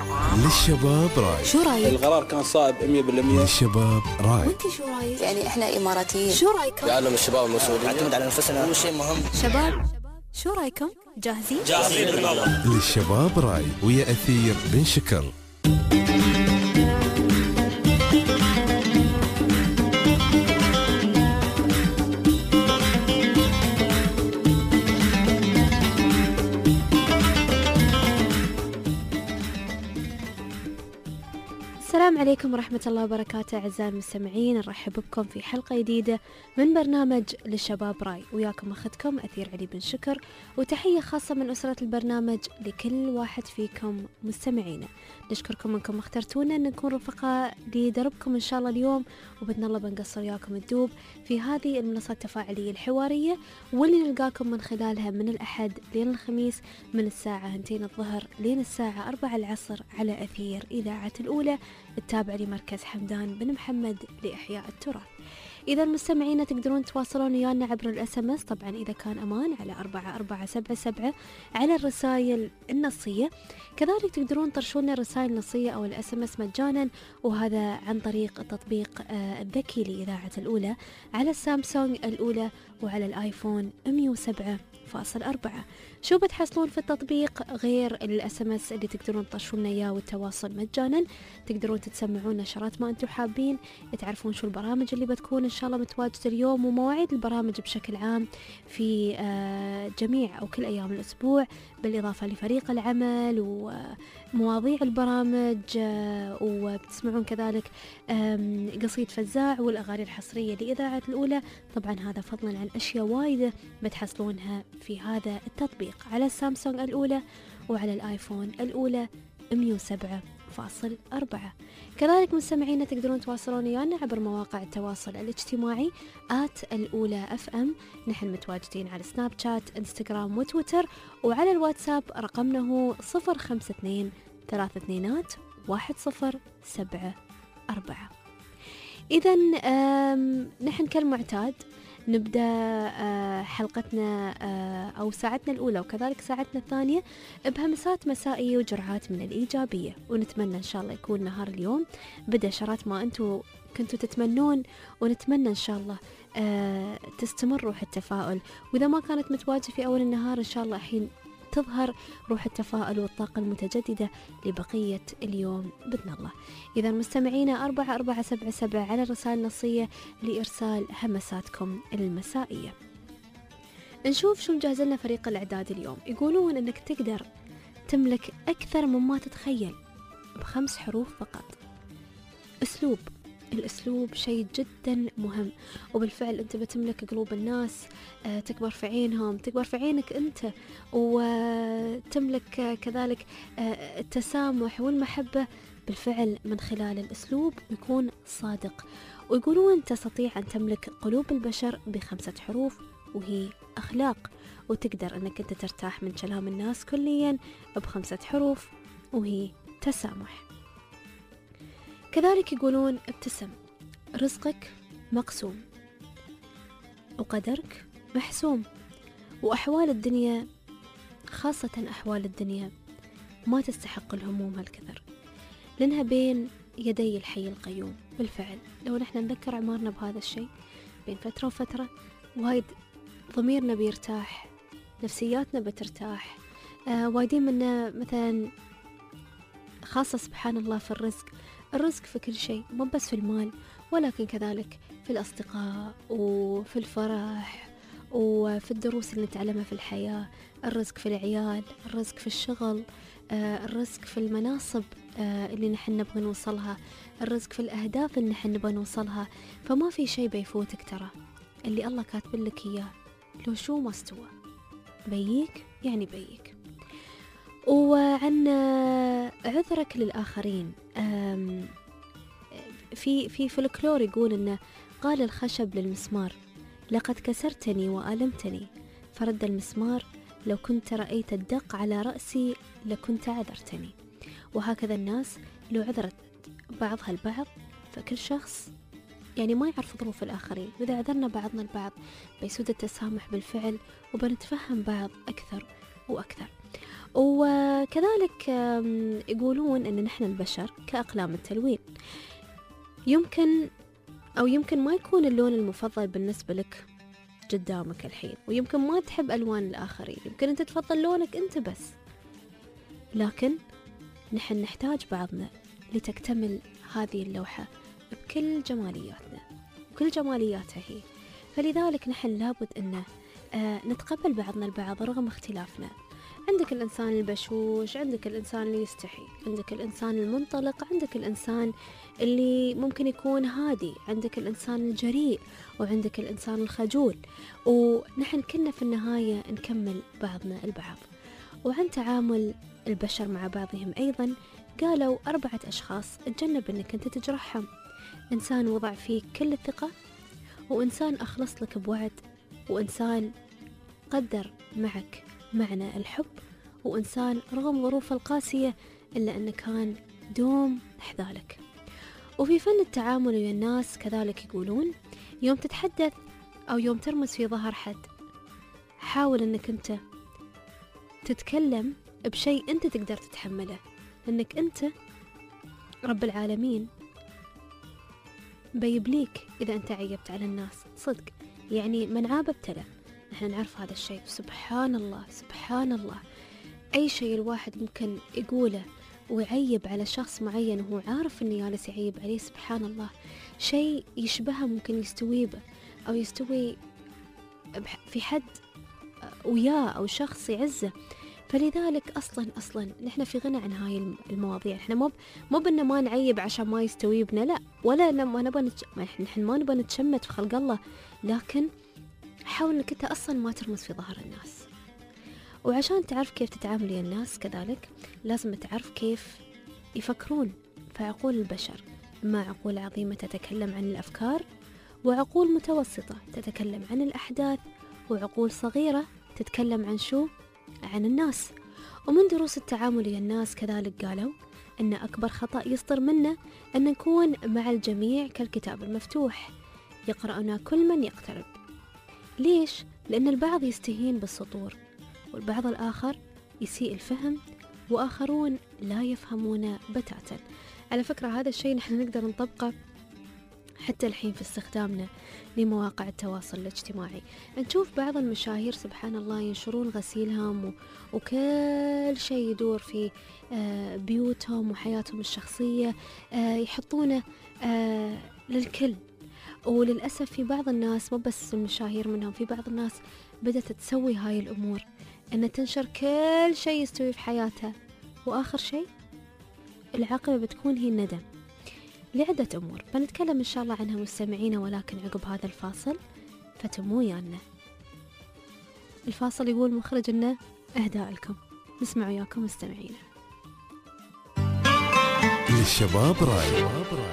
للشباب راي. شو رايك؟ القرار كان صائب 100%. للشباب راي. وانت شو رايك؟ يعني احنا اماراتيين. شو رايكم؟ يعلم الشباب المسؤولين نعتمد على نفسنا، هو شيء مهم. شباب شو رايكم؟ جاهزين؟ جاهزين بالله. للشباب راي ويا أثير بن شكر. السلام عليكم ورحمة الله وبركاته أعزائي المستمعين، نرحب بكم في حلقة جديدة من برنامج للشباب راي، وياكم أخذكم أثير علي بن شكر، وتحية خاصة من أسرة البرنامج لكل واحد فيكم مستمعينا. نشكركم أنكم اخترتونا أن نكون رفقاء لدربكم إن شاء الله اليوم، وبإذن الله بنقصر وياكم الدوب في هذه المنصة التفاعلية الحوارية، واللي نلقاكم من خلالها من الأحد لين الخميس من الساعة 2 الظهر لين الساعة 4 العصر على أثير إذاعة الأولى التابع لمركز حمدان بن محمد لإحياء التراث. إذا مستمعين تقدرون تواصلون ويانا عبر الأسمس، طبعا إذا كان أمان على 4477 على الرسائل النصية، كذلك تقدرون ترشون الرسائل النصية أو الأسمس مجانا، وهذا عن طريق التطبيق الذكي لإذاعة الأولى على السامسونج الأولى وعلى الآيفون 107.4. شو بتحصلون في التطبيق غير الأسمس اللي تقدرون تطرشون إياه والتواصل مجانا؟ تقدرون تسمعون نشرات ما أنتم حابين، تعرفون شو البرامج اللي بتكون إن شاء الله متواجدة اليوم، ومواعيد البرامج بشكل عام في جميع أو كل أيام الأسبوع، بالإضافة لفريق العمل ومواضيع البرامج، وبتسمعون كذلك قصيد فزاع والأغاني الحصرية لإذاعة الأولى. طبعا هذا فضلا عن أشياء وايدة بتحصلونها في هذا التطبيق على السامسونج الأولى وعلى الآيفون الأولى 107.4. كذلك مستمعينا تقدرون تواصلون ويانا عبر مواقع التواصل الاجتماعي @الأولى FM. نحن متواجدين على سناب شات، انستغرام وتويتر، وعلى الواتساب رقمنا هو 052 32 1074. إذا نحن كالمعتاد نبدأ حلقتنا أو ساعتنا الأولى وكذلك ساعتنا الثانية بهمسات مسائية وجرعات من الإيجابية، ونتمنى إن شاء الله يكون نهار اليوم بدأ شرات ما أنتوا كنتوا تتمنون، ونتمنى إن شاء الله تستمر روح التفاؤل، وإذا ما كانت متواجدة في أول النهار إن شاء الله الحين تظهر روح التفاؤل والطاقة المتجددة لبقية اليوم بإذن الله. إذا مستمعينا 4477 على الرسائل النصية لإرسال همساتكم المسائية. نشوف شو مجهز لنا فريق الإعداد اليوم. يقولون أنك تقدر تملك أكثر مما تتخيل ب5 حروف فقط. الأسلوب شيء جدا مهم، وبالفعل أنت بتملك قلوب الناس، تكبر في عينهم، تكبر في عينك أنت، وتملك كذلك التسامح والمحبة بالفعل من خلال الأسلوب، ويكون صادق. ويقولون تستطيع أن تملك قلوب البشر ب5 حروف، وهي أخلاق، وتقدر أنك أنت ترتاح من كلام الناس كليا ب5 حروف، وهي تسامح. كذلك يقولون ابتسم، رزقك مقسوم وقدرك محسوم، وأحوال الدنيا خاصة أحوال الدنيا ما تستحق الهموم هالكثر، لأنها بين يدي الحي القيوم. بالفعل لو نحن نذكر عمارنا بهذا الشيء بين فترة وفترة، وايد ضميرنا بيرتاح، نفسياتنا بترتاح. وايدين منا مثلا خاصة سبحان الله في الرزق في كل شيء، مو بس في المال، ولكن كذلك في الأصدقاء وفي الفرح وفي الدروس اللي نتعلمها في الحياة، الرزق في العيال، الرزق في الشغل، الرزق في المناصب اللي نحن نبغى نوصلها، الرزق في الأهداف اللي نحن نبغى نوصلها. فما في شيء بيفوتك، ترى اللي الله كاتب لك إياه لو شو ما استوى بيك يعني بيك. وعن عذرك للآخرين، في فلكلور يقول إنه قال الخشب للمسمار لقد كسرتني وألمتني، فرد المسمار لو كنت رأيت الدق على رأسي لكنت عذرتني. وهكذا الناس لو عذرت بعضها البعض، فكل شخص يعني ما يعرف ظروف الآخرين، وإذا عذرنا بعضنا البعض بيسود التسامح بالفعل، وبنتفهم بعض أكثر وأكثر. وكذلك يقولون أن نحن البشر كأقلام التلوين، يمكن ما يكون اللون المفضل بالنسبة لك قدامك الحين، ويمكن ما تحب ألوان الآخرين، يمكن أنت تفضل لونك أنت بس، لكن نحن نحتاج بعضنا لتكتمل هذه اللوحة بكل جمالياتنا وكل جمالياتها هي. فلذلك نحن لابد أن نتقبل بعضنا البعض رغم اختلافنا. عندك الإنسان البشوش، عندك الإنسان اللي يستحي، عندك الإنسان المنطلق، عندك الإنسان اللي ممكن يكون هادي، عندك الإنسان الجريء، وعندك الإنسان الخجول، ونحن كنا في النهاية نكمل بعضنا البعض. وعن تعامل البشر مع بعضهم أيضا قالوا 4 أشخاص تجنب أنك أنت تجرحهم: إنسان وضع فيك كل الثقة، وإنسان أخلص لك بوعد، وإنسان قدر معك معنى الحب، وإنسان رغم ظروفه القاسية إلا أنه كان دوم حذالك. وفي فن التعامل ويا الناس كذلك يقولون يوم تتحدث أو يوم ترمز في ظهر حد، حاول أنك أنت تتكلم بشيء أنت تقدر تتحمله، لأنك أنت رب العالمين بيبليك إذا أنت عيبت على الناس. صدق يعني من عاب ابتلى، نحن نعرف هذا الشيء. سبحان الله سبحان الله، أي شيء الواحد ممكن يقوله ويعيب على شخص معين وهو عارف أنه جالس يعيب عليه، سبحان الله، شيء يشبهه ممكن يستوي به أو يستوي في حد وياه أو شخص يعزه. فلذلك أصلا نحن في غنى عن هاي المواضيع. نحن مو بأنه ما نعيب عشان ما يستوي بنا، لا، ولا نحن ما نبغى نتشمت في خلق الله، لكن حاول أنك أنت أصلا ما ترمز في ظهر الناس. وعشان تعرف كيف تتعامل ويا الناس كذلك لازم تعرف كيف يفكرون. فعقول البشر ما عقول عظيمة تتكلم عن الأفكار، وعقول متوسطة تتكلم عن الأحداث، وعقول صغيرة تتكلم عن شو؟ عن الناس. ومن دروس التعامل ويا الناس كذلك قالوا أن أكبر خطأ يصدر منا أن نكون مع الجميع كالكتاب المفتوح، يقرأنا كل من يقترب. ليش؟ لأن البعض يستهين بالسطور، والبعض الآخر يسيء الفهم، وآخرون لا يفهمون بتاتا. على فكرة هذا الشيء نحن نقدر نطبقه حتى الحين في استخدامنا لمواقع التواصل الاجتماعي. نشوف بعض المشاهير سبحان الله ينشرون غسيلهم وكل شيء يدور في بيوتهم وحياتهم الشخصية، يحطونه للكل. وللأسف في بعض الناس، مو بس المشاهير منهم، في بعض الناس بدأت تسوي هاي الأمور، أن تنشر كل شيء يستوي في حياتها، وآخر شيء العاقبة بتكون هي الندم لعدة أمور بنتكلم إن شاء الله عنها مستمعينا. ولكن عقب هذا الفاصل فتموا يانا. الفاصل يقول مخرج لنا أهداء لكم، نسمع وياكم مستمعينا. للشباب راي.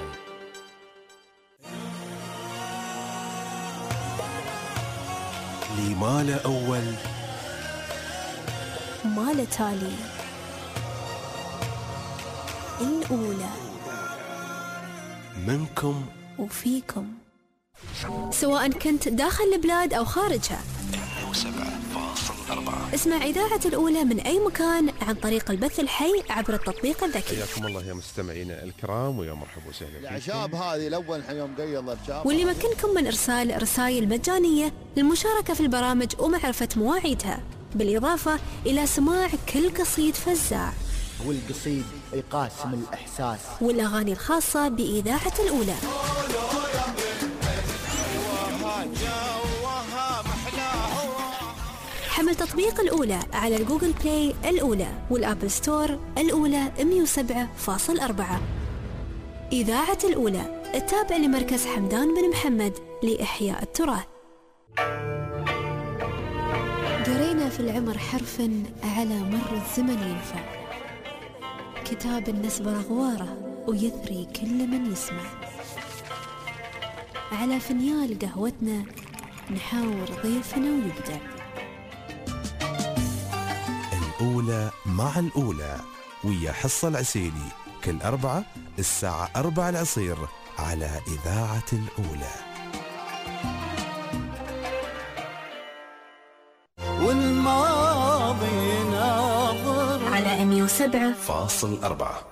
لي ما له أول ما له تالي، الأولى منكم وفيكم، سواء كنت داخل البلاد أو خارجها. 107.4 اسمع إذاعة الأولى من أي مكان عن طريق البث الحي عبر التطبيق الذكي. حياكم الله يا مستمعينا الكرام، ويا مرحبا وسهلا فيكم. العشاب هذه الأول يوم قيض الشاب، واللي يمكنكم من إرسال رسائل مجانية للمشاركة في البرامج ومعرفة مواعيدها، بالإضافة إلى سماع كل قصيد فزاع والقصيد يقاسم الإحساس والأغاني الخاصة بإذاعة الأولى. حمل تطبيق الأولى على الجوجل بلاي الأولى والأبل ستور الأولى 107.4. إذاعة الأولى التابع لمركز حمدان بن محمد لإحياء التراث. قرينا في العمر حرفا على مر الزمن ينفع، كتاب النسب رغواره ويثري كل من يسمع. على فنيال قهوتنا نحاور ضيفنا ويبدع. الأولى مع الأولى ويا حصة العسيلي كل أربعة الساعة 4 العصير على إذاعة الأولى. والماضي ناظر 107.4.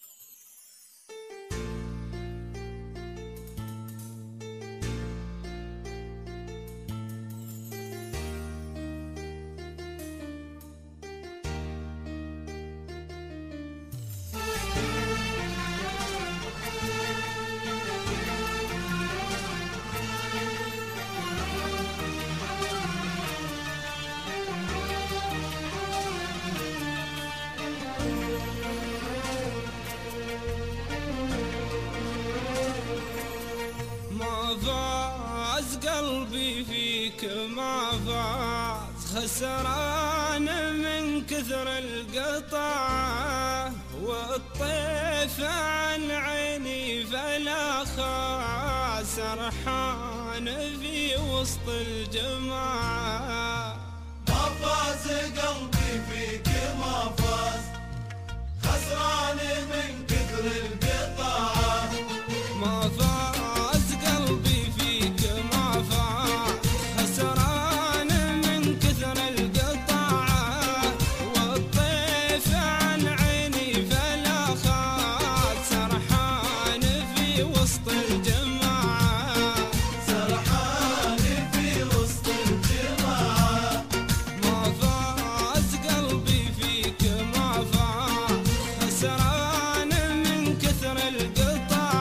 قلبي فيك ما فاز، خسران من كثر القطع، والطيف عن عيني فلا خاس، سرحان في وسط الجماعة. ما فاز قلبي فيك ما فاز، خسران من كثر القطع. ما فاز قلبي فيك ما فاز، خسران من كثر القطع، والطيف عن عيني فلا خاس، سرحان في وسط الجماعة. سرحان في وسط الجماعة. ما فاز قلبي فيك ما فاز، خسران من كثر القطع،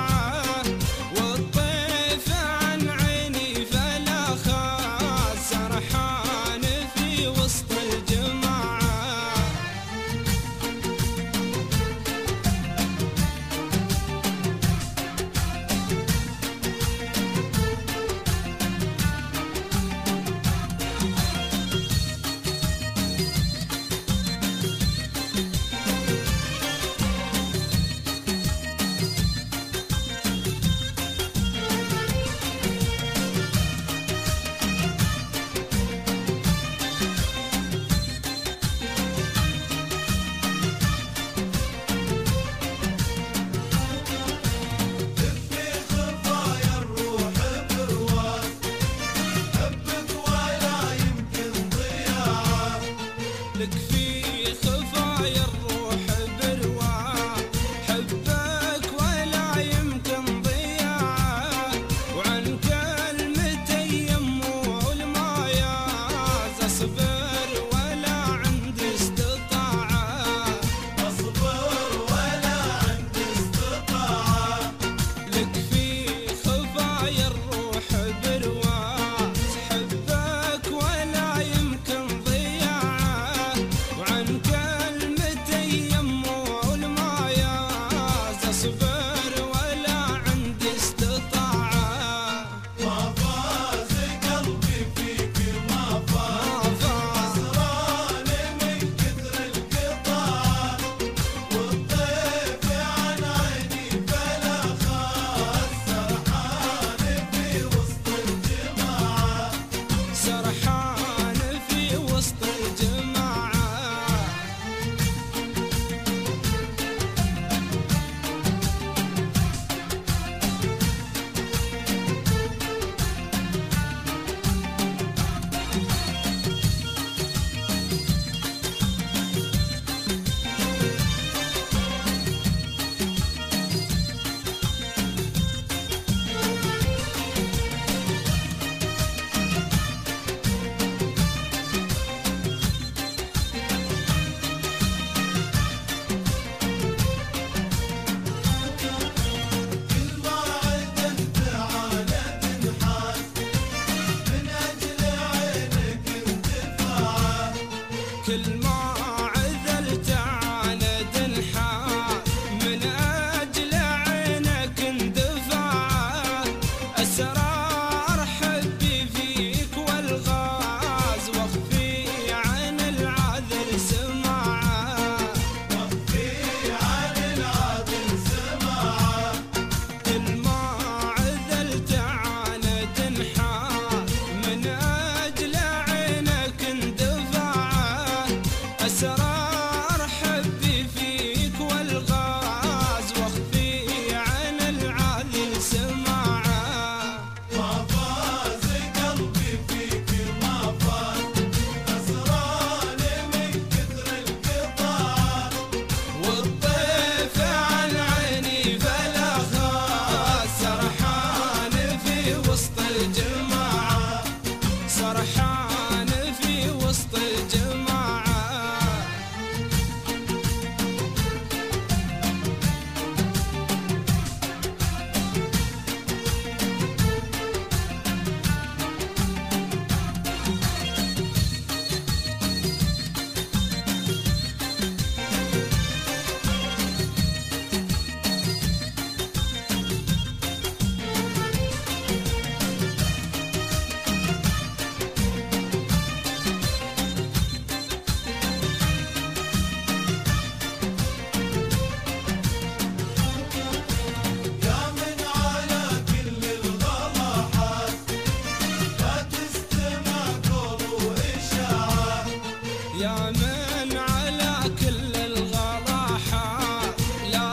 والطيف عن عيني فلا خاس، سرحان في وسط الجماعة.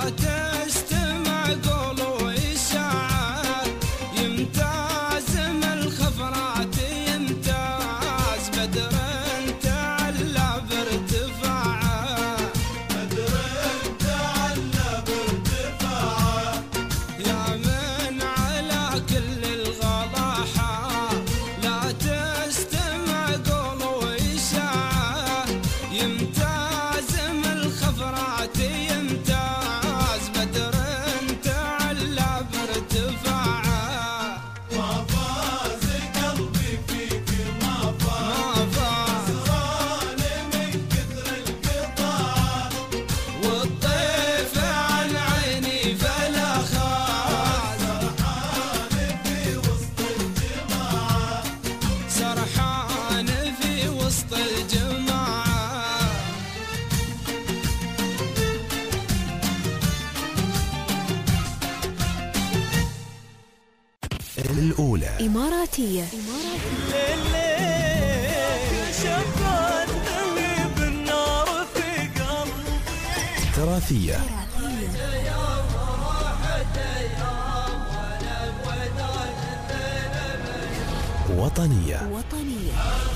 لا تستمع قول وإشاعات يمتاز من الخفرات يمتاز بدر تعلى بارتفاعه بدر تعلى بارتفاعه يا من على كل الغلاحة لا تستمع قول وإشاعة يمتاز من الخفرات يمتاز بدر تعلى بارتفاعه ما فاز قلبي فيك ما فاز سراني من كثر القطاع والطيف عن عيني فلا خاز سرحان في وسط الجماعة سرحان في وسط الجماعة الأولى. إماراتية. تراثية. وطنية. وطنية.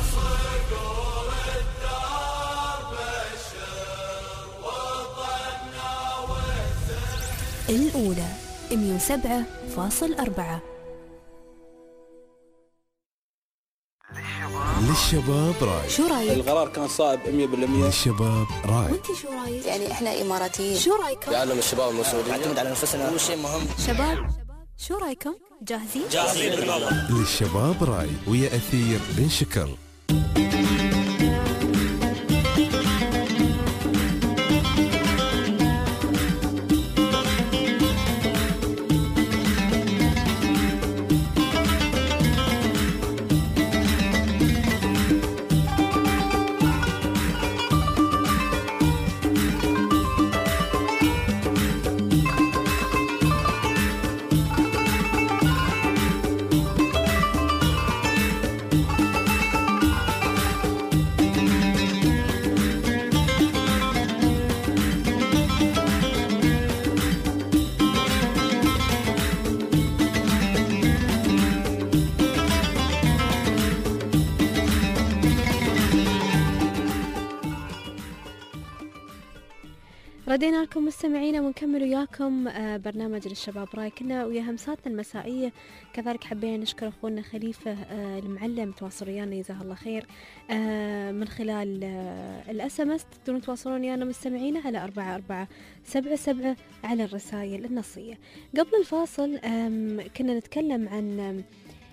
الأولى 107.4. للشباب راي. شو رايك؟ القرار كان صائب 100%. للشباب راي. وانت شو رايك؟ يعني احنا اماراتيين. شو رايكم؟ يعلم الشباب المسؤولين نعتمد على نفسنا هو شيء مهم. شباب شو رايكم؟ جاهزين؟ جاهزين بالله. للشباب راي ويا أثير بن شكر. ردينا لكم مستمعينا ونكمل وياكم برنامج للشباب راي. كنا ويا همساتنا المسائية، كذلك حبينا نشكر أخونا خليفة المعلم تواصل ويانا جزاه الله خير من خلال الSMS. تقدرون تواصلون ويانا مستمعينا على 4477 على الرسائل النصية. قبل الفاصل كنا نتكلم عن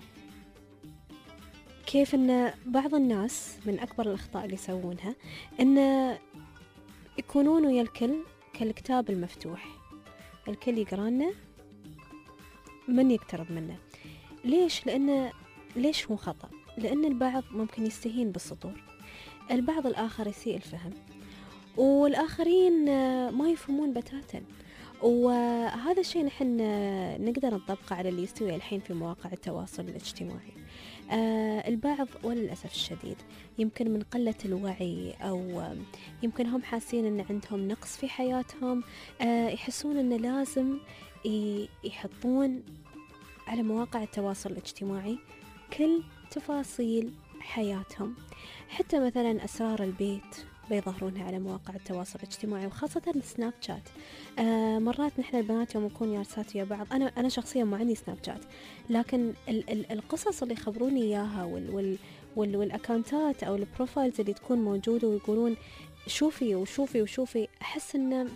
كيف أن بعض الناس من أكبر الأخطاء اللي يسوونها أن يكونون ويا الكل كالكتاب المفتوح، الكل يقرانا من يقترب منه. ليش؟ ليش هو خطأ؟ لأن البعض ممكن يستهين بالسطور، البعض الآخر يسيء الفهم، والآخرين ما يفهمون بتاتا. وهذا الشيء نحن نقدر نطبقه على اللي يستوي الحين في مواقع التواصل الاجتماعي. البعض وللأسف الشديد يمكن من قلة الوعي أو يمكن هم حاسين أن عندهم نقص في حياتهم، يحسون أن لازم يحطون على مواقع التواصل الاجتماعي كل تفاصيل حياتهم، حتى مثلا أسرار البيت بيظهرونها على مواقع التواصل الاجتماعي، وخاصة سناب شات. مرات نحن البنات يوم نكون جالسات ويا بعض، أنا شخصيا ما عندي سناب شات، لكن القصص اللي يخبروني إياها والأكاونتات أو البروفايلز اللي تكون موجودة ويقولون شوفي وشوفي وشوفي، أحس إنه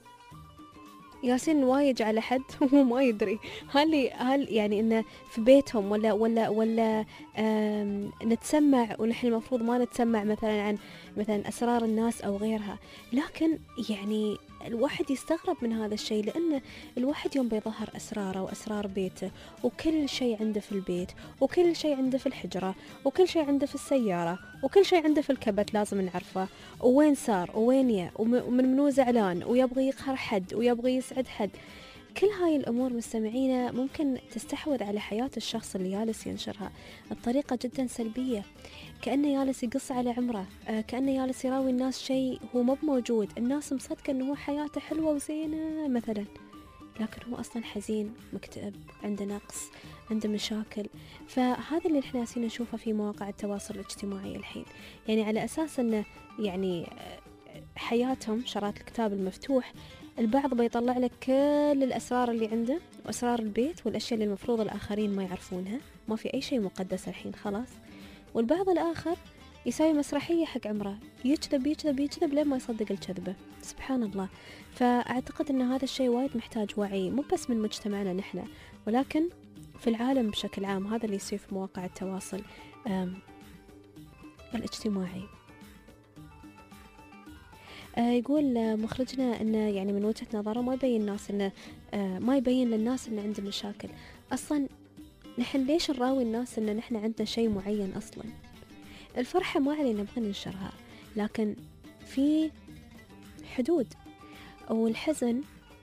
ياسين وايج على حد وهو ما يدري هل يعني إنه في بيتهم ولا نتسمع، ونحن المفروض ما نتسمع مثلا عن مثلا أسرار الناس أو غيرها. لكن يعني الواحد يستغرب من هذا الشيء، لأن الواحد يوم بيظهر أسراره وأسرار بيته وكل شيء عنده في البيت وكل شيء عنده في الحجرة وكل شيء عنده في السيارة وكل شيء عنده في الكبت لازم نعرفه، وين صار وين يا ومن منو زعلان ويبغي يقهر حد ويبغي يسعد حد. كل هاي الأمور مستمعينا ممكن تستحوذ على حياة الشخص اللي جالس ينشرها بطريقة جدا سلبية. كأنه جالس يقص على عمره، كأنه جالس يراوي الناس شيء هو مو موجود. الناس مصدقة أنه هو حياته حلوة وزينة مثلا، لكن هو أصلا حزين، مكتئب، عنده نقص، عنده مشاكل. فهذا اللي احنا ناسين نشوفه في مواقع التواصل الاجتماعي الحين، يعني على أساس أنه يعني حياتهم شرات الكتاب المفتوح. البعض بيطلع لك كل الأسرار اللي عنده وأسرار البيت والأشياء اللي المفروض الآخرين ما يعرفونها، ما في أي شيء مقدس الحين خلاص. والبعض الآخر يسوي مسرحية حق عمره، يكذب يكذب يكذب لين ما يصدق الكذبة. سبحان الله. فأعتقد أن هذا الشيء وايد محتاج وعي، مو بس من مجتمعنا نحن، ولكن في العالم بشكل عام. هذا اللي يصير في مواقع التواصل الاجتماعي. يقول مخرجنا أنه يعني من وجهة نظره ما يبين الناس أنه ما يبين للناس أنه عنده مشاكل. أصلا نحن ليش نراوي الناس أنه نحن عندنا شيء معين؟ أصلا الفرحة ما علينا نبغى ننشرها، لكن في حدود. والحزن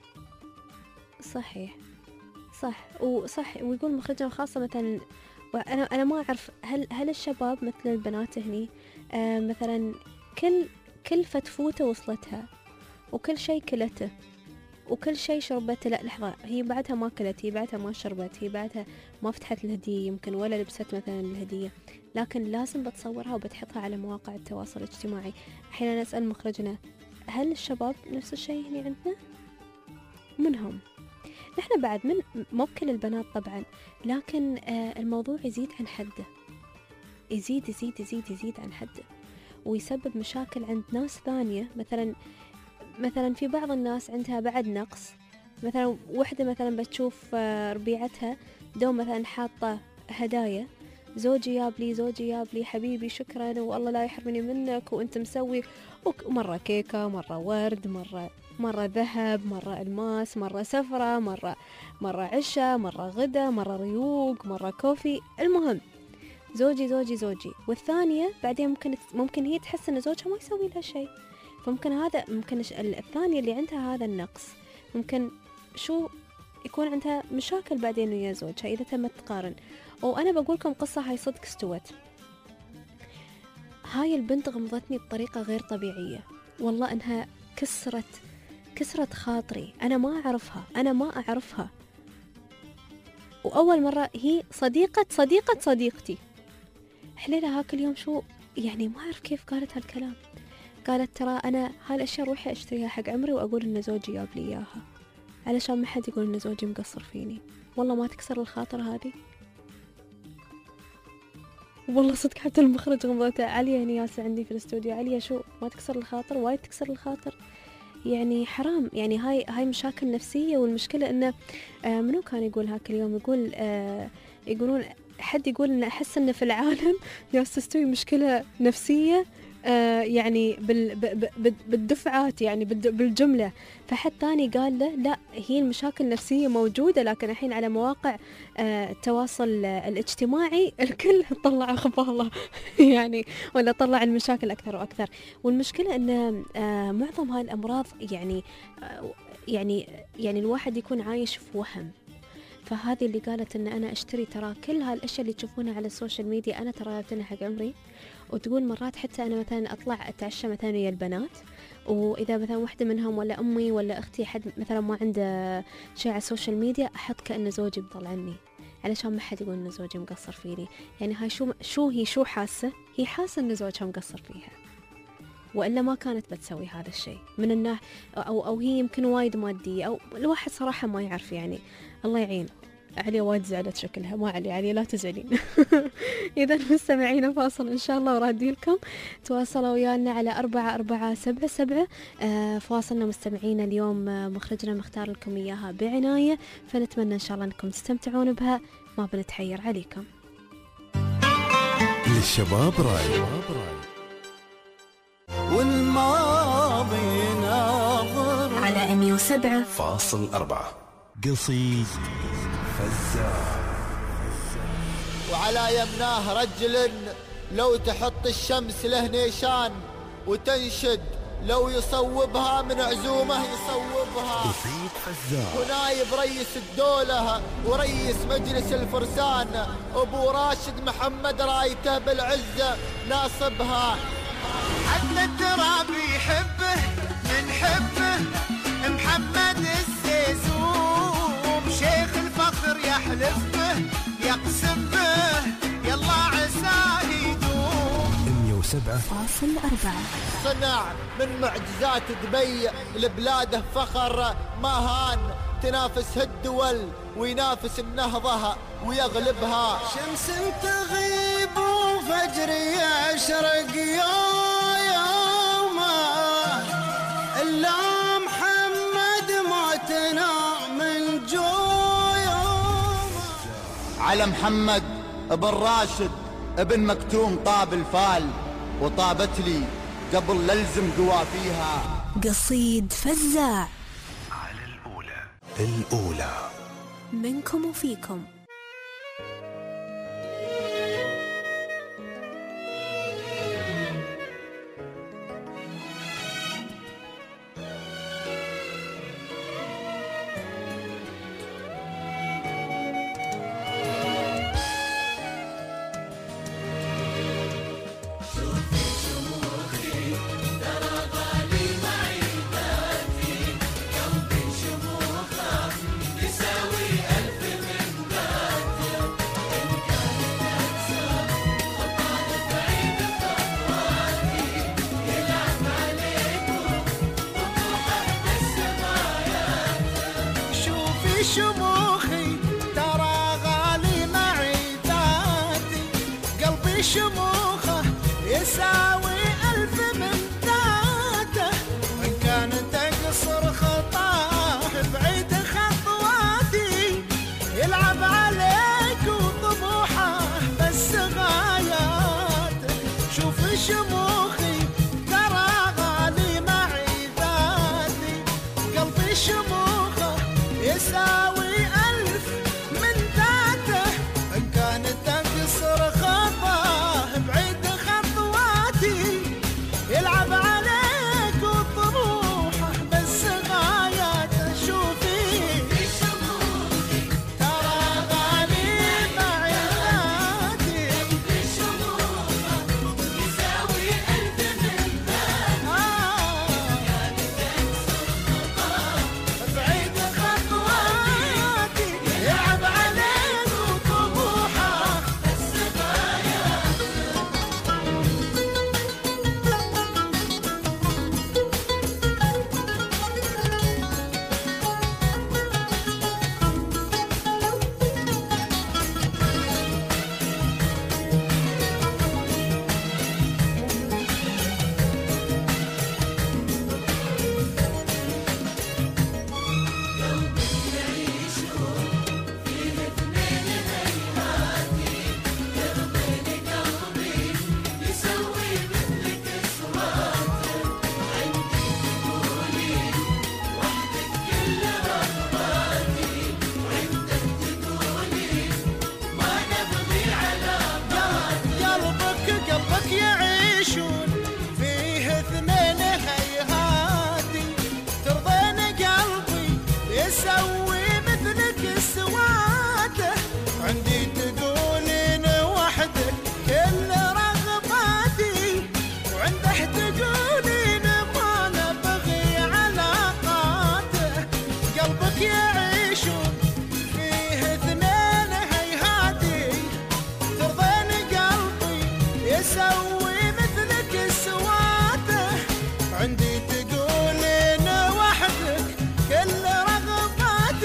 صحيح صح وصح. ويقول مخرجنا خاصة مثلا، وأنا ما أعرف هل الشباب مثل البنات هني مثلا كل فتفوتة وصلتها، وكل شيء كلته، وكل شيء شربته. لا لحظة، هي بعدها ما كلت، هي بعدها ما شربت، هي بعدها ما فتحت الهدية يمكن، ولا لبست مثلا الهدية، لكن لازم بتصورها وبتحطها على مواقع التواصل الاجتماعي. أحيانا نسأل مخرجنا هل الشباب نفس الشيء هني عندنا؟ منهم نحن بعد مو بكل البنات طبعا، لكن الموضوع يزيد عن حده، يزيد يزيد يزيد يزيد عن حده، ويسبب مشاكل عند ناس ثانية. مثلا في بعض الناس عندها بعد نقص، مثلا وحدة مثلا بتشوف ربيعتها دوم مثلا حاطة هدايا، زوجي يابلي زوجي يابلي حبيبي شكرا والله لا يحرمني منك وانت مسوي، مرة كيكة، مرة ورد، مرة ذهب، مرة الماس، مرة سفرة، مرة عشاء، مرة غدا، مرة ريوق، مرة كوفي. المهم زوجي زوجي زوجي. والثانية بعدين ممكن هي تحس ان زوجها ما يسوي لها شيء، فممكن ممكن الثانية اللي عندها هذا النقص ممكن يكون عندها مشاكل بعدين ويا زوجها إذا تمت تقارن. وأنا بقولكم قصة هاي صدق استوت. هاي البنت غمضتني بطريقة غير طبيعية، والله إنها كسرت خاطري. أنا ما أعرفها، وأول مرة هي صديقة صديقتي. حليلة هاك اليوم يعني ما أعرف كيف قالت هالكلام. قالت ترى أنا هالأشياء روحي أشتريها حق عمري وأقول إن زوجي جاب لي إياها علشان ما حد يقول إن زوجي مقصر فيني. والله ما تكسر الخاطر هذه، والله صدق. حتى المخرج غمضته. عليا هني ياسا عندي في الاستوديو، عليا ما تكسر الخاطر، وايد تكسر الخاطر، يعني حرام. يعني هاي مشاكل نفسية. والمشكلة إنه منو كان يقول هاك اليوم، يقولون حد يقول إن أحس إن في العالم تستوي مشكلة نفسية يعني بالدفعات، يعني بالجملة. فحد ثاني قال له لا، هي المشاكل النفسية موجودة، لكن الحين على مواقع التواصل الاجتماعي الكل طلع أخباره يعني، ولا طلع المشاكل أكثر وأكثر. والمشكلة أن معظم هاي الأمراض يعني الواحد يكون عايش في وهم. فهذه اللي قالت ان انا اشتري ترى كل هالاشياء اللي تشوفونها على السوشيال ميديا انا ترى جبتها حق عمري. وتقول مرات حتى انا مثلا اطلع اتعشى مثلا ويا البنات، واذا مثلا واحدة منهم ولا امي ولا اختي حد مثلا ما عنده شيء على السوشيال ميديا احط كأنه زوجي مطلعني علشان ما حد يقول ان زوجي مقصر فيني. يعني هاي شو حاسة؟ هي حاسة ان زوجها مقصر فيها، وإلا ما كانت بتسوي هذا الشيء من الناحية أو هي يمكن وايد مادية، أو الواحد صراحة ما يعرف. يعني الله يعين. علي وايد زعلت شكلها، ما علي لا تزعلين. إذا مستمعين فاصل إن شاء الله ورادي لكم. تواصلوا ويانا على 4477. فواصلنا مستمعين اليوم مخرجنا مختار لكم إياها بعناية، فنتمنى إن شاء الله أنكم تستمتعون بها، ما بنتحير عليكم. للشباب راي والماضي ناظر على 107.4 قصيد فزاع. وعلى يمناه رجل لو تحط الشمس له نيشان وتنشد لو يصوبها من عزومه يصوبها. تفيد فزاع ونايب رئيس الدولة ورئيس مجلس الفرسان أبو راشد محمد رايته بالعزة ناصبها. حتى التراب يحبه من حبه محمد الزيزوم، شيخ الفخر يحلف به يقسم به يلا عساه يدوم. 107.4 صنع من معجزات دبي لبلاده فخر، ما هان تنافس الدول وينافس النهضة ويغلبها. شمس تغيب وفجر يشرق يومه، إلا محمد موتنا من جويومه. على محمد ابن راشد ابن مكتوم طاب الفال، وطابت لي قبل للزم قوافيها. قصيد فزاع على الأولى منكم وفيكم. شموخي ترى غالي معي ذاتي، قلبي شموخه يساوي 1000 من ذاته. وإن كانت أقصر خطاه بعيد خطواتي، يلعب عليك وطموحه بس غاياته. شوف شموخي ترى غالي معي ذاتي، قلبي شموخه يساوي 1000 من ذاته. إن كانت أقصر خطاه بعيد خطواتي، يلعب عليك وطموحه بس غاياته. شوفي ترى غالي معي ذاتي، يساوي 1000 من ذاته. بعيد خطواتي، يلعب عليك وطموحه بس غاياته. قلبك يعيشون فيه اثنين هيهاتي، ترضين قلبي يسوي مثلك سواته. عندي تقولين وحدك كل رغباتي، وعنده تقولين ما نبغي علاقاته. قلبك يعيشون فيه اثنين هيهاتي، ترضين قلبي يسوي مثلك سواته. عندي تقولين وحدك كل رغباتي،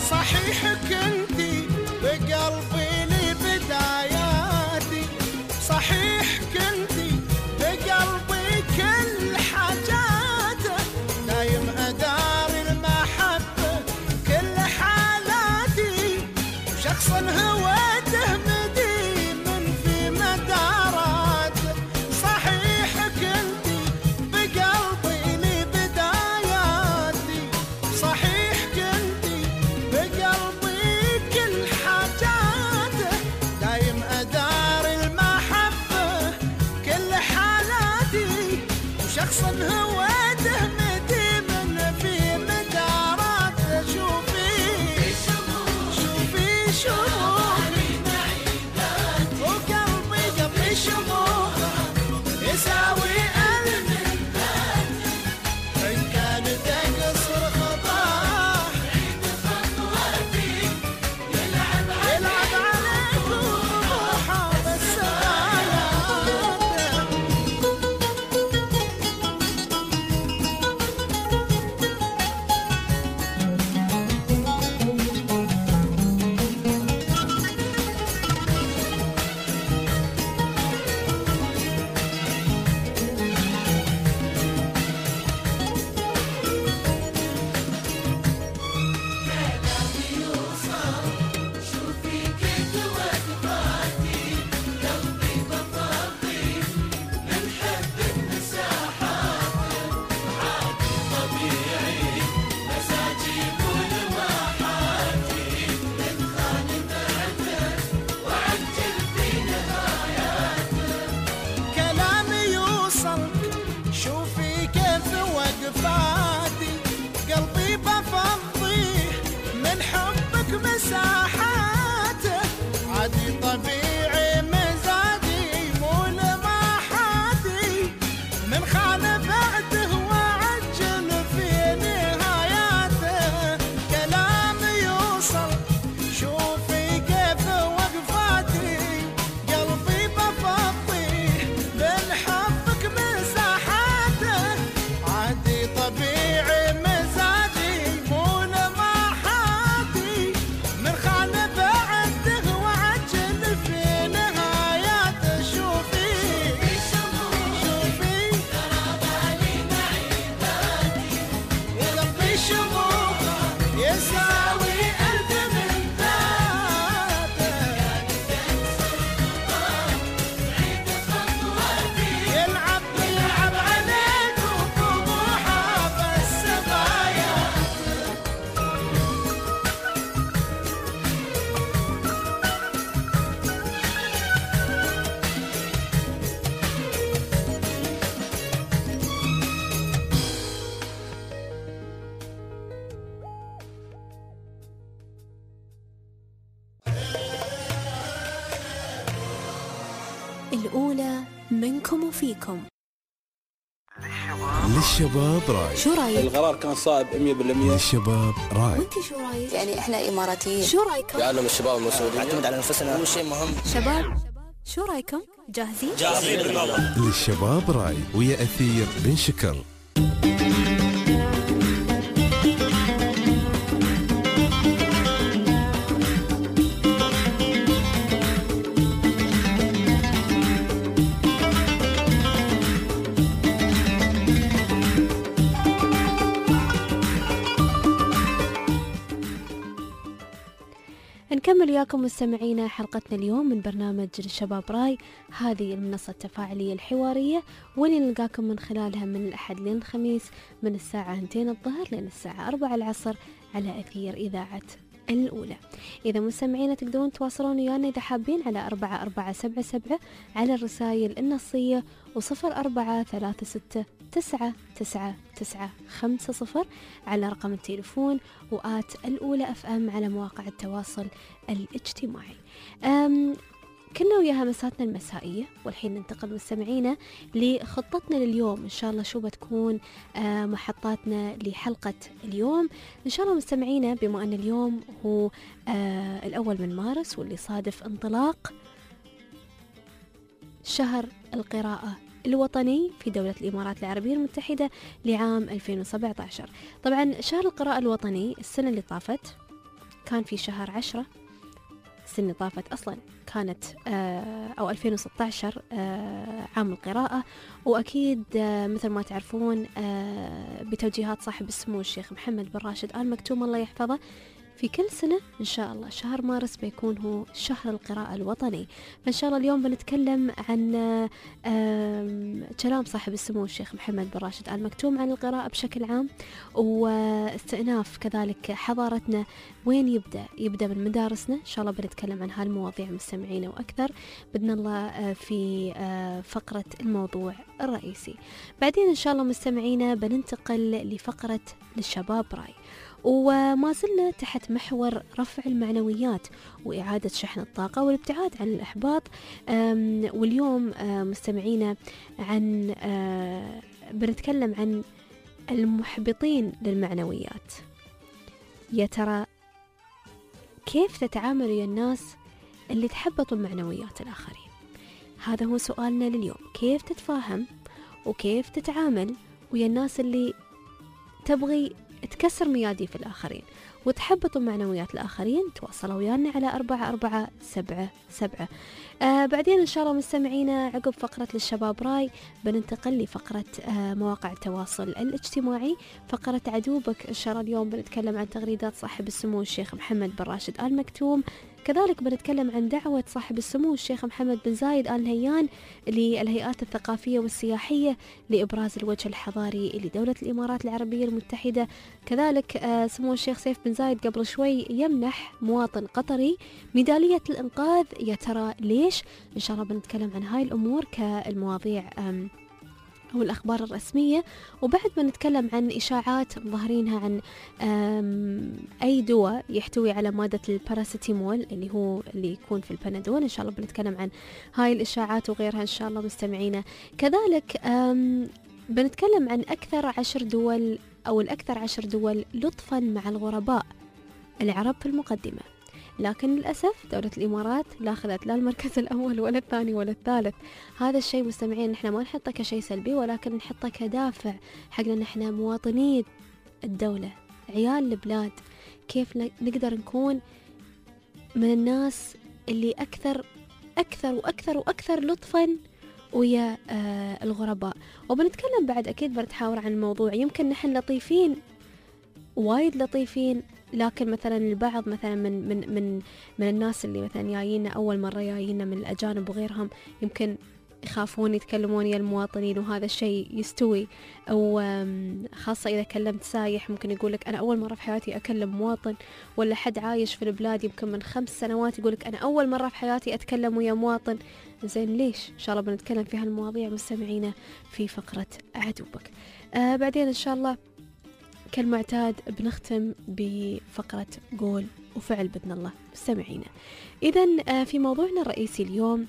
صحيح كنتي بقلبي لبداياتي، صحيح كنتي بقلبي كل حاجاته، دايم أدار المحبة كل حالاتي، وشخصا هواته مديم في مداراته، صحيح كنتي بقلبي لبداياتي، صحيح كنتي بقلبي كل حاجاته، دايم أدار المحبة كل حالاتي، وشخصا هواته مديم في مداراته، شوفي شوفي شوفي وقلبي قلبي شموخ يساوي ألف، إن كان تقصر خطاه يلعب عليك وروحه بس غاياته. كلامي يوصلك شوفي كيف وقفاتي، قلبي بفضيه من حبك مساحاته، عادي طبيعي مزاجي مو لماحاتي، من خان بعده وعجل في نهاياته، كلامي يوصل شوفي كيف وقفاتي، قلبي بفضيه من حبك مساحاته، عادي طبيعي مزاجي مو لماحاتي، من خان بعده وعجل في نهاياته، شوفي شوفي وقلبي شموخه يساوي ألف من ذاته، يلعب عليك وطموحه بس غاياته. الأولى منكم وفيكم. للشباب راي، شو رايك؟ القرار كان صائب 100%. للشباب راي، وانت شو رايك؟ يعني احنا اماراتيين، شو رايكم؟ يعلم الشباب المسؤولية، نعتمد على انفسنا، هو شيء مهم. شباب شو رايكم؟ جاهزين؟ جاهزين بالموضوع. للشباب راي ويا أثير بن شكر. نكمل وياكم مستمعينا حلقتنا اليوم من برنامج الشباب راي، هذه المنصة التفاعلية الحوارية واللي نلقاكم من خلالها من الأحد لين الخميس من الساعة 2 الظهر لين الساعة 4 العصر على أثير إذاعة الأولى. إذا مستمعينا تقدرون تواصلون ويانا إذا حابين على 4477 على الرسائل النصية و0436999950 على رقم التليفون وآت الأولى FM على مواقع التواصل الاجتماعي. كنا وياها مساتنا المسائية، والحين ننتقل مستمعينا لخطتنا لليوم. إن شاء الله شو بتكون محطاتنا لحلقة اليوم إن شاء الله مستمعينا، بما أن اليوم هو الأول من مارس واللي صادف انطلاق شهر القراءة الوطني في دولة الإمارات العربية المتحدة لعام 2017. طبعا شهر القراءة الوطني السنة اللي طافت كان في شهر 10 السنة طافت أصلا كانت أو 2016 عام القراءة، وأكيد مثل ما تعرفون بتوجيهات صاحب السمو الشيخ محمد بن راشد آل مكتوم الله يحفظه، في كل سنة إن شاء الله شهر مارس بيكون هو شهر القراءة الوطني. فإن شاء الله اليوم بنتكلم عن كلام صاحب السمو الشيخ محمد بن راشد آل مكتوم عن القراءة بشكل عام، واستئناف كذلك حضارتنا وين يبدأ من مدارسنا. إن شاء الله بنتكلم عن هالمواضيع مستمعين وأكثر بإذن الله في فقرة الموضوع الرئيسي. بعدين إن شاء الله مستمعينا بننتقل لفقرة للشباب راي، وما زلنا تحت محور رفع المعنويات وإعادة شحن الطاقة والابتعاد عن الإحباط. واليوم مستمعينا عن بنتكلم عن المحبطين للمعنويات. يا ترى كيف تتعامل ويا الناس اللي تحبطوا معنويات الآخرين؟ هذا هو سؤالنا لليوم. كيف تتفاهم وكيف تتعامل ويا الناس اللي تبغي تكسر مياديف الآخرين وتحبطوا معنويات الآخرين؟ تواصلوا ويانا على 4477. بعدين إن شاء الله مستمعينا عقب فقرة للشباب راي بننتقل لفقرة مواقع التواصل الاجتماعي، فقرة عدوبك. إن شاء الله اليوم بنتكلم عن تغريدات صاحب السمو الشيخ محمد بن راشد آل مكتوم، كذلك بنتكلم عن دعوة صاحب السمو الشيخ محمد بن زايد آل نهيان للهيئات الثقافية والسياحية لإبراز الوجه الحضاري لدولة الإمارات العربية المتحدة. كذلك سمو الشيخ سيف بن زايد قبل شوي يمنح مواطن قطري ميدالية الإنقاذ. يا ترى ليش؟ إن شاء الله بنتكلم عن هاي الأمور كالمواضيع أو الأخبار الرسمية. وبعد ما نتكلم عن إشاعات ظاهرينها عن أي دواء يحتوي على مادة الباراسيتامول اللي يكون في البنادول. إن شاء الله بنتكلم عن هاي الإشاعات وغيرها إن شاء الله مستمعينا. كذلك بنتكلم عن أكثر 10 دول أو الأكثر 10 دول لطفا مع الغرباء العرب في المقدمة، لكن للأسف دولة الإمارات لا أخذت لا المركز الأول ولا الثاني ولا الثالث. هذا الشيء مستمعين نحن ما نحطه كشيء سلبي، ولكن نحطه كدافع حقنا نحن مواطنين الدولة عيال البلاد. كيف نقدر نكون من الناس اللي أكثر وأكثر لطفا ويا الغرباء. وبنتكلم بعد أكيد بنتحاور عن الموضوع. يمكن نحن لطيفين وايد لطيفين، لكن مثلا البعض مثلا من الناس اللي مثلا جايين أول مرة جايين من الأجانب وغيرهم يمكن يخافون يتكلمون يا المواطنين، وهذا الشيء يستوي. أو خاصة إذا كلمت سايح ممكن يقولك أنا أول مرة في حياتي أكلم مواطن، ولا حد عايش في البلاد يمكن من 5 سنوات يقولك أنا أول مرة في حياتي أتكلم ويا مواطن. زين ليش؟ إن شاء الله بنتكلم في هالمواضيع مستمعينا في فقرة عدوبك. بعدين إن شاء الله كالمعتاد بنختم بفقرة قول وفعل بإذن الله مستمعينا. إذن في موضوعنا الرئيسي اليوم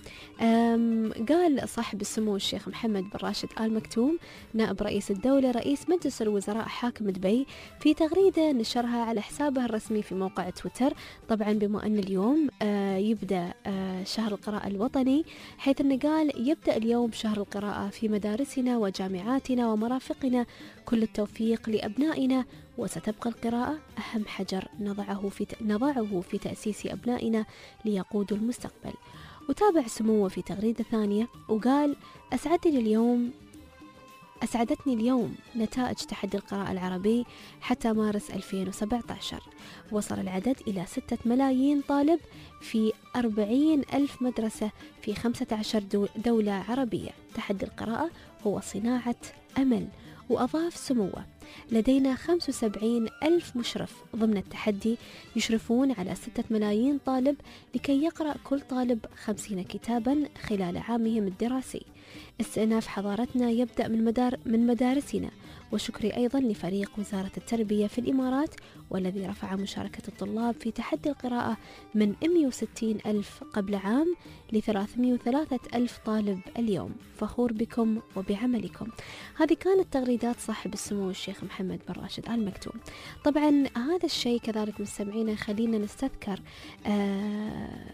قال صاحب السمو الشيخ محمد بن راشد آل مكتوم نائب رئيس الدولة رئيس مجلس الوزراء حاكم دبي في تغريدة نشرها على حسابه الرسمي في موقع تويتر، طبعا بما أن اليوم يبدأ شهر القراءة الوطني، حيث أنه قال يبدأ اليوم شهر القراءة في مدارسنا وجامعاتنا ومرافقنا، كل التوفيق لأبنائنا، وستبقى القراءة أهم حجر نضعه في تأسيس أبنائنا ليقودوا المستقبل. وتابع سموه في تغريدة ثانية وقال أسعدتني اليوم نتائج تحدي القراءة العربي حتى مارس 2017. وصل العدد إلى 6 ملايين طالب في 40,000 مدرسة في 15 دولة عربية. تحدي القراءة هو صناعة أمل. وأضاف سموه لدينا 75,000 مشرف ضمن التحدي يشرفون على 6 ملايين طالب لكي يقرأ كل طالب 50 كتابا خلال عامهم الدراسي. استئناف حضارتنا يبدأ من مدارسنا. وشكري أيضا لفريق وزارة التربية في الإمارات والذي رفع مشاركة الطلاب في تحدي القراءة من 160,000 قبل عام ل 303,000 طالب اليوم. فخور بكم وبعملكم. هذه كانت تغريدات صاحب السمو الشيخ محمد بن راشد آل مكتوم. طبعا هذا الشيء كذلك مستمعينا خلينا نستذكر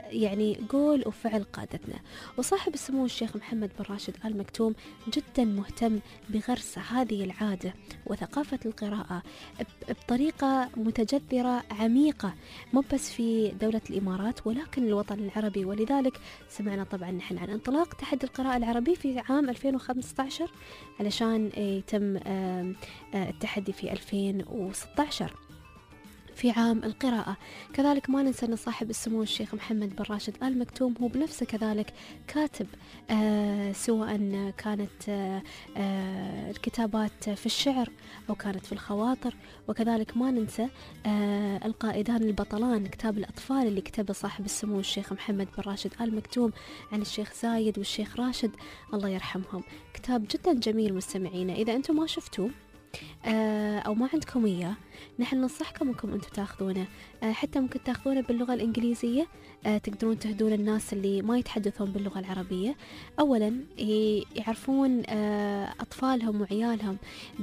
يعني قول وفعل قادتنا. وصاحب السمو الشيخ محمد بن راشد آل مكتوم جدا مهتم بغرس هذه العادة وثقافة القراءة بطريقة متجذرة عميقة، مو بس في دولة الإمارات ولكن الوطن العربي. ولذلك سمعنا طبعا نحن عن انطلاق تحدي القراءة العربي في عام 2015 علشان يتم التحدي في 2016 في عام القراءة. كذلك ما ننسى أن صاحب السمو الشيخ محمد بن راشد آل مكتوم هو بنفسه كذلك كاتب، سواء كانت الكتابات في الشعر أو كانت في الخواطر. وكذلك ما ننسى القائدان البطلان، كتاب الأطفال اللي كتبه صاحب السمو الشيخ محمد بن راشد آل مكتوم عن الشيخ زايد والشيخ راشد الله يرحمهم. كتاب جدا جميل مستمعينا، إذا أنتم ما شفتوه أو ما عندكم إياه نحن ننصحكم أنكم أنتم تاخذونه، حتى ممكن تاخذونه باللغة الإنجليزية، تقدرون تهدون الناس اللي ما يتحدثون باللغة العربية. أولا يعرفون أطفالهم وعيالهم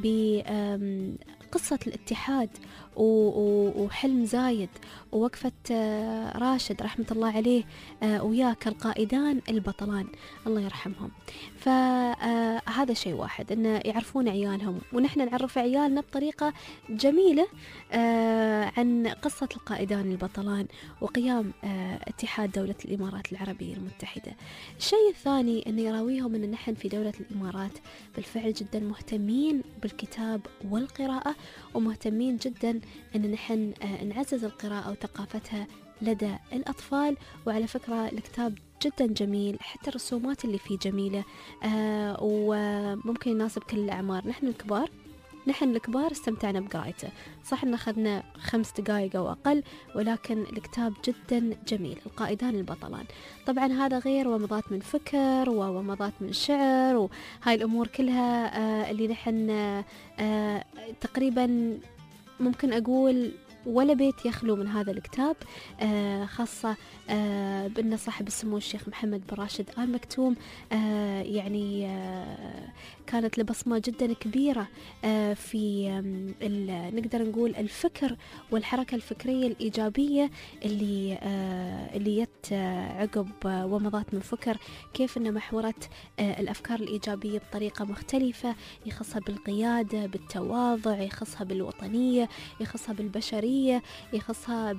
بقصة الاتحاد وحلم زايد ووقفة راشد رحمة الله عليه وياه كالقائدان البطلان الله يرحمهم. فهذا شيء واحد، أن يعرفون عيالهم ونحن نعرف عيالنا بطريقة جميلة عن قصة القائدان البطلان وقيام اتحاد دولة الإمارات العربية المتحدة. الشيء الثاني أن يراويهم أن نحن في دولة الإمارات بالفعل جدا مهتمين بالكتاب والقراءة، ومهتمين جدا أن نحن نعزز القراءة وثقافتها لدى الأطفال. وعلى فكرة الكتاب جدا جميل، حتى الرسومات اللي فيه جميلة وممكن يناسب كل الأعمار. نحن الكبار استمتعنا بقراءته، صح ان اخذنا 5 دقائق او اقل، ولكن الكتاب جدا جميل. القائدان البطلان طبعا هذا غير ومضات من فكر ومضات من شعر وهاي الامور كلها اللي نحن تقريبا ممكن اقول ولا بيت يخلو من هذا الكتاب، خاصة بأن صاحب السمو الشيخ محمد بن راشد آل مكتوم يعني كانت له بصمة جدا كبيرة في نقدر نقول الفكر والحركة الفكرية الإيجابية اللي جت عقب ومضات من فكر، كيف أن محورت الأفكار الإيجابية بطريقة مختلفة، يخصها بالقيادة، بالتواضع، يخصها بالوطنية، يخصها بالبشرية، يخصها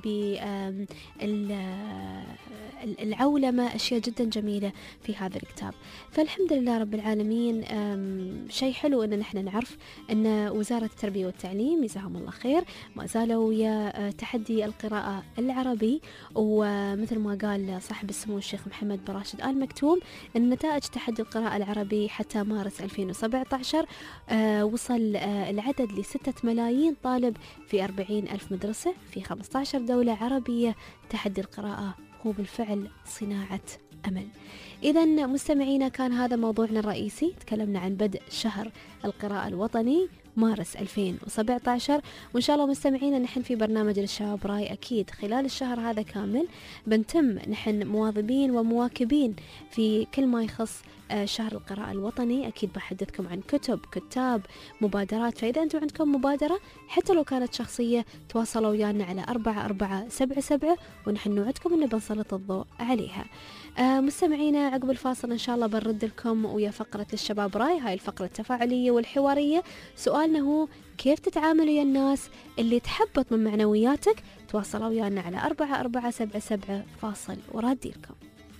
بالعولمة، أشياء جدا جميلة في هذا الكتاب. فالحمد لله رب العالمين، شيء حلو أن نحن نعرف أن وزارة التربية والتعليم جزاهم الله خير ما زالوا ويا تحدي القراءة العربي. ومثل ما قال صاحب السمو الشيخ محمد بن راشد آل مكتوم أن نتائج تحدي القراءة العربي حتى مارس 2017 وصل العدد ل6 ملايين طالب في 40,000 مدرسة في 15 دولة عربية. تحدي القراءة هو بالفعل صناعة أمل. إذا مستمعينا كان هذا موضوعنا الرئيسي، تكلمنا عن بدء شهر القراءة الوطني مارس 2017، وإن شاء الله مستمعينا نحن في برنامج الشباب راي أكيد خلال الشهر هذا كامل بنتم نحن مواظبين ومواكبين في كل ما يخص شهر القراءة الوطني. أكيد بحدثكم عن كتاب مبادرات، فإذا أنتم عندكم مبادرة حتى لو كانت شخصية تواصلوا ويانا على 4477 ونحن نوعدكم أن بنسلط الضوء عليها. مستمعينا عقب الفاصل إن شاء الله بنرد لكم ويا فقرة الشباب راي، هاي الفقرة التفاعلية والحوارية. سؤالنا هو كيف تتعاملوا يا الناس اللي تحبط من معنوياتك؟ تواصلوا ويانا على 4477 فاصل ورادي لكم.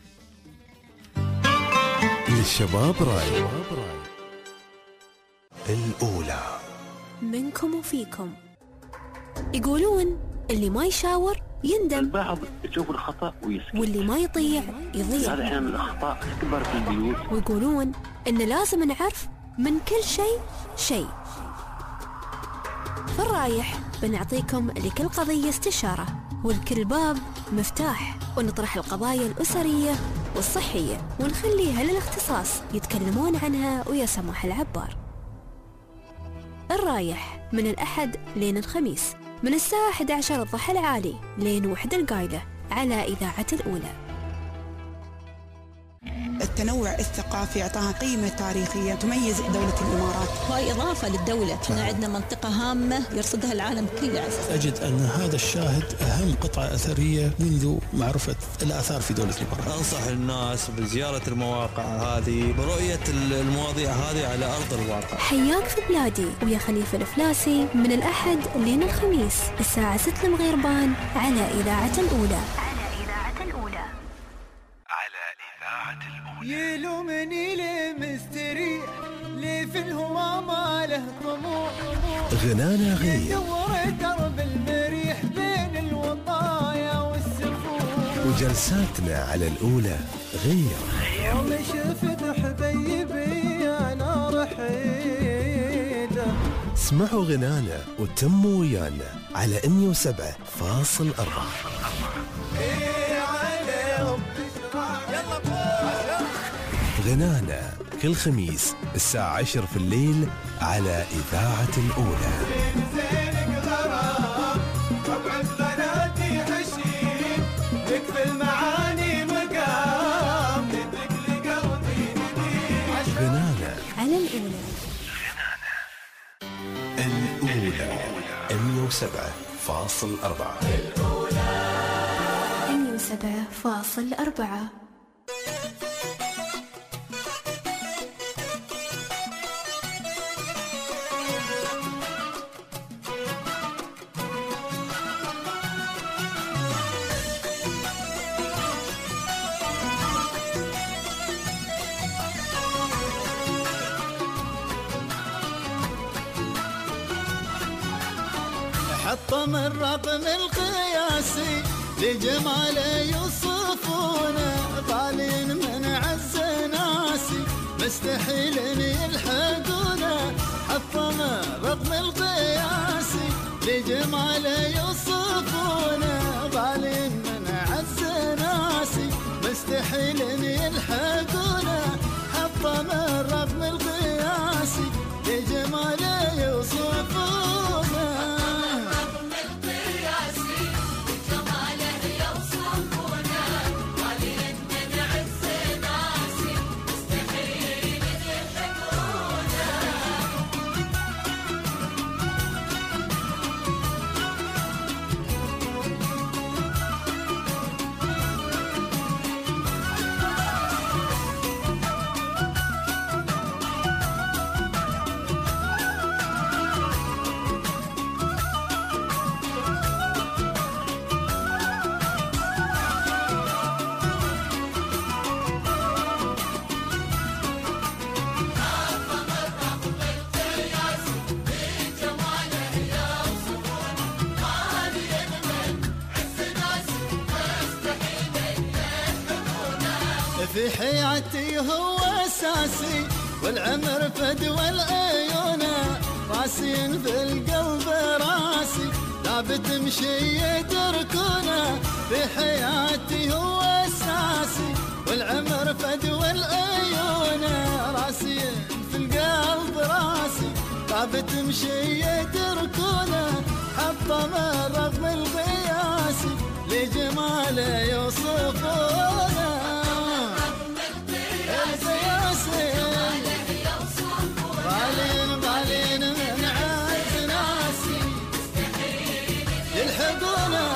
الشباب راي الأولى منكم وفيكم. يقولون اللي ما يشاور يندم، البعض يشوف الخطأ ويسكت، واللي ما يطيع يضيع. هذا أحيانا الأخطاء تكبر في البيوت. ويقولون إن لازم نعرف من كل شيء. في الرايح بنعطيكم لكل قضية استشارة ولكل باب مفتاح، ونطرح القضايا الأسرية والصحية ونخليها للاختصاص يتكلمون عنها ويا سماح العبار. الرايح من الأحد لين الخميس من الساعة 11 الضحى العالي لين 1 القايلة على إذاعة الأولى. التنوع الثقافي أعطاها قيمة تاريخية تميز دولة الإمارات. وهي إضافة للدولة. احنا عندنا منطقة هامة يرصدها العالم كله. أجد أن هذا الشاهد أهم قطعة أثرية منذ معرفة الآثار في دولة الإمارات. أنصح الناس بزيارة المواقع هذه برؤية المواضيع هذه على أرض الواقع. حياك في بلادي ويا خليفة الفلاسي من الأحد لين الخميس الساعة 6 المغيربان على إذاعة الأولى. يلومني ليه مستريح ليه في الهوى ما له طموح غنانا غير يدور درب المريح بين الوطايا والسفور وجلساتنا على الأولى غير يوم شفت حبيبي أنا رحيله. اسمعوا غنانا وتموا ويانا على 107.4. غنانا كل خميس الساعة 10 في الليل على إذاعة الأولى. غنانا على الأولى. الأولى 107.4. 107.4. حطم الرقم القياسي لجماله يوصفونه طالين من عز ناسي مستحيل ان يلحقونه. حطم الرقم القياسي لجماله يوصفونه طالين من عز ناسي مستحيل ان يلحقونه. حطم الرقم القياسي لجماله يوصفونه في حياتي هو أساسي والعمر فدوى العيونة راسين في القلب راسي لا بتمشي يتركونه. في حياتي هو أساسي والعمر فدوى العيونة راسين في القلب راسي لا بتمشي يتركونه. حطم الرقم القياسي لجماله يوصفونه. طالين من عز ناسي يلحقونه.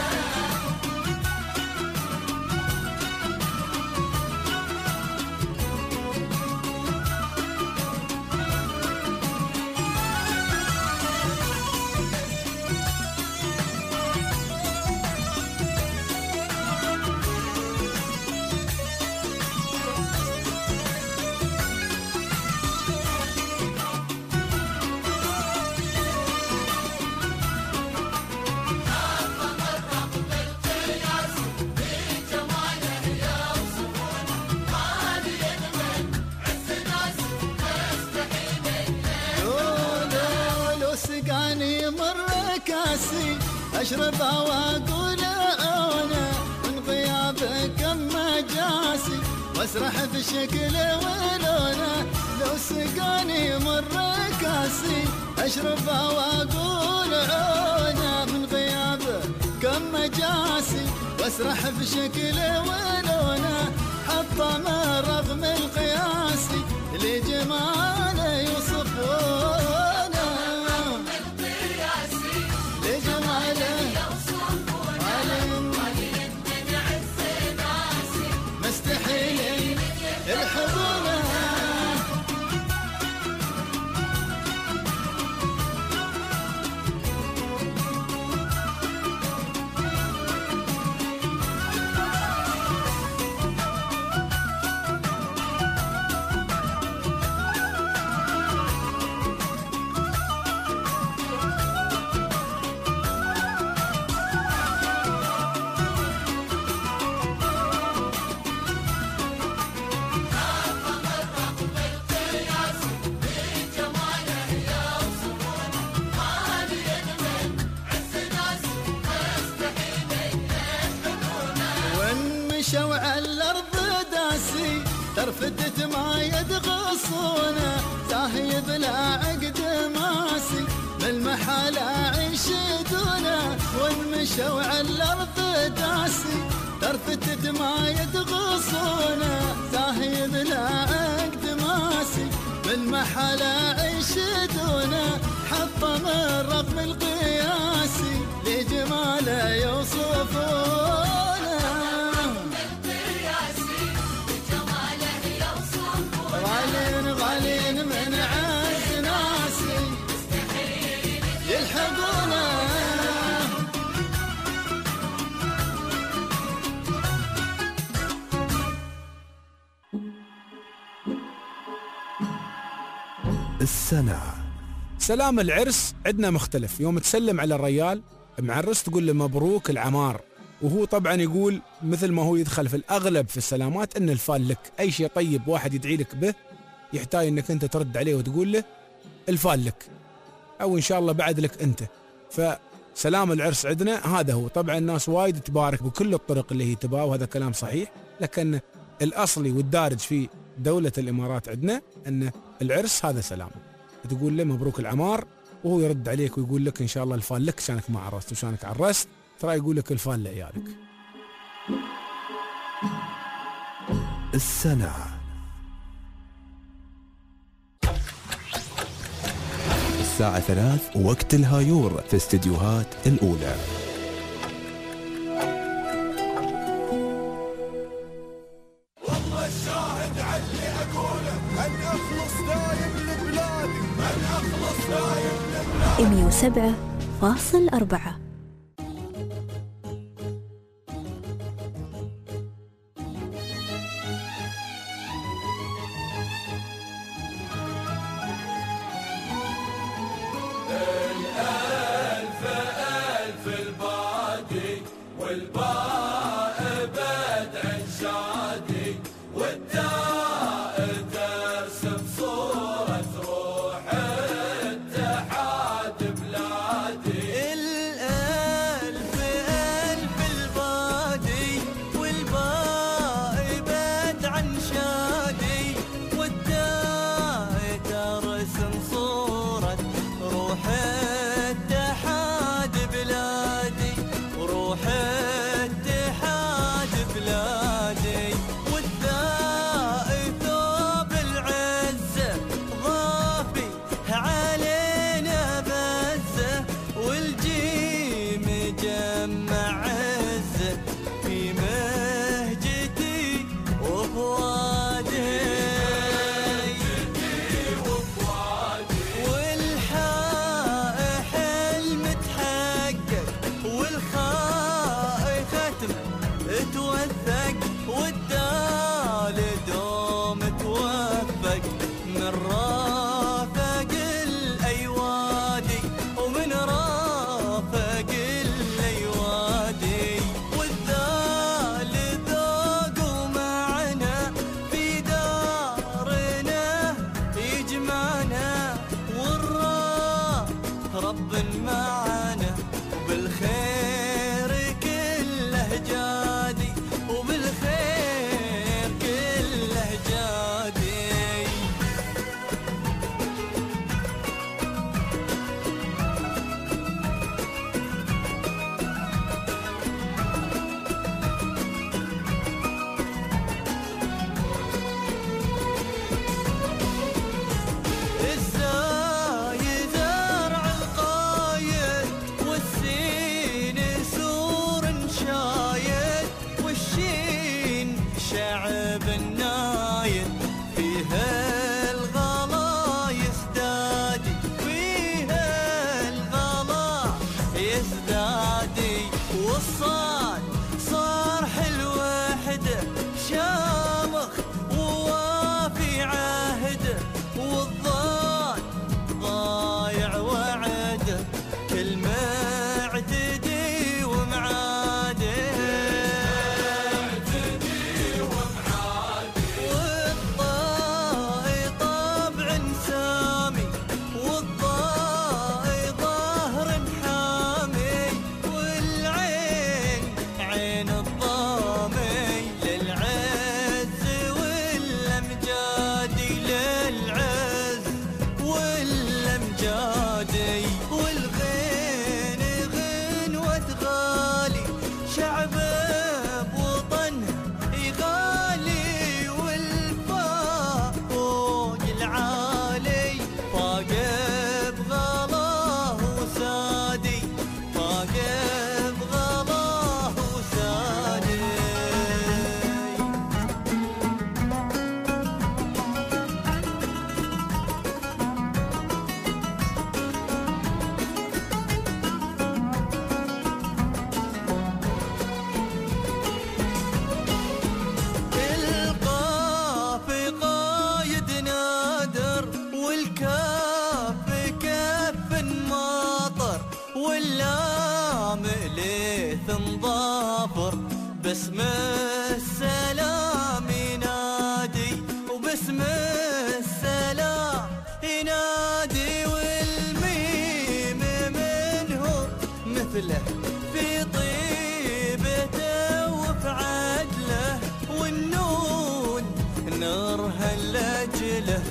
أشربها وأقول أنا من غيابك كم مجاسي وأسرح في شكله ولونه. لو سقاني مر كاسي أشربها وأقول أنا من غيابك كم مجاسي وأسرح في شكله ولونه. حطم الرقم مشوا على الأرض داسي ترفدت ما يدغصونه زاهي بلا عقد ماسي بالمحالة ينشدونه والمشوا على الأرض داسي ترفتت ما يدغصونه زاهي بلا عقد ماسي بالمحالة ينشدونه حطم الرقم القياسي لجماله يوصفونه غالين من عز ناسي يلحقونه السنة. سلام العرس عندنا مختلف. يوم تسلم على الريال معرس تقول له مبروك العمار، وهو طبعا يقول مثل ما هو يدخل في الأغلب في السلامات أن الفال لك. أي شيء طيب واحد يدعي لك به يحتاج أنك أنت ترد عليه وتقول له الفال لك، أو إن شاء الله بعد لك أنت. فسلام العرس عندنا هذا هو. طبعا الناس وايد تبارك بكل الطرق اللي هي تباه، وهذا كلام صحيح، لكن الأصلي والدارج في دولة الإمارات عندنا أن العرس هذا سلام. تقول له مبروك العمار وهو يرد عليك ويقول لك إن شاء الله الفال لك، شانك ما عرست وشانك عرست، ترى يقول لك الفال لعيالك. السنة. الساعة 3 وقت الهايور في استديوهات الأولى. والله الشاهد على اللي أقوله أن أخلص دايم لبلادي، أن أخلص دايم لبلادي. 107.4. معنا وبالخير كله جادي وبالخير باسم السلام ينادي وباسم السلام ينادي والميم منه مثله في طيبته وفي عدله والنون نرها لأجله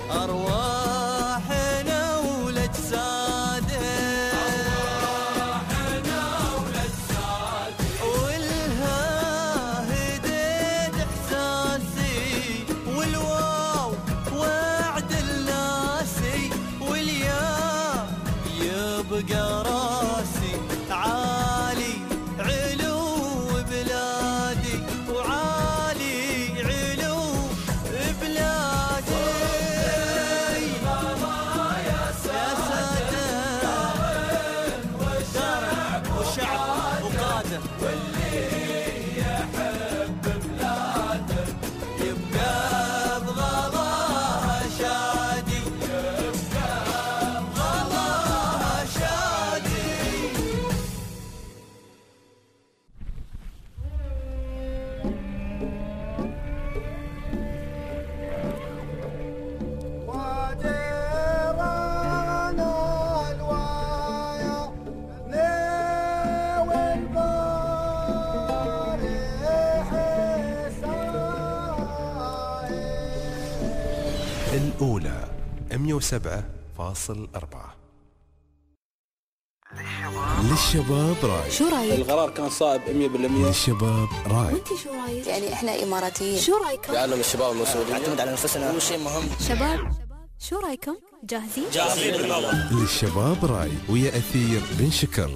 أرواحنا ولجساده والها هديت إحساسي والواو وعد الناسي واليا يبقى راسي عالي علو بلادي وعالي علو بلادي يا سادة وشعب وقادة واللي يحب بلاده يبقى بغلاها شادي يبقى بغلاها شادي. وديرانا الوايا ناوي البارح الأولى 107.4 للشباب راي. شو رايك؟ القرار كان صائب 100%. للشباب راي. وانت شو رايك؟ يعني احنا اماراتيين. شو رايكم؟ يعلم الشباب المسؤولين نعتمد على انفسنا، هو شيء مهم. شباب شو رايكم؟ جاهزين؟ جاهزين بالنظر. للشباب راي ويا أثير بن شكر.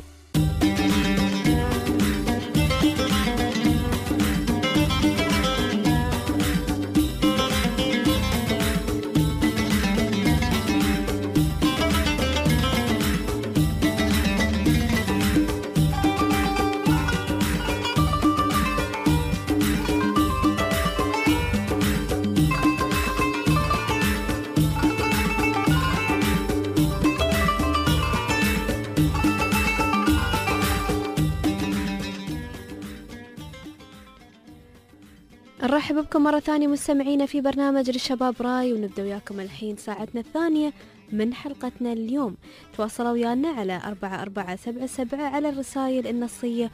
نرحب بكم مرة ثانية مستمعينا في برنامج للشباب راي، ونبدأ وياكم الحين ساعتنا الثانية من حلقتنا اليوم. تواصلوا ويانا على 4477 على الرسائل النصية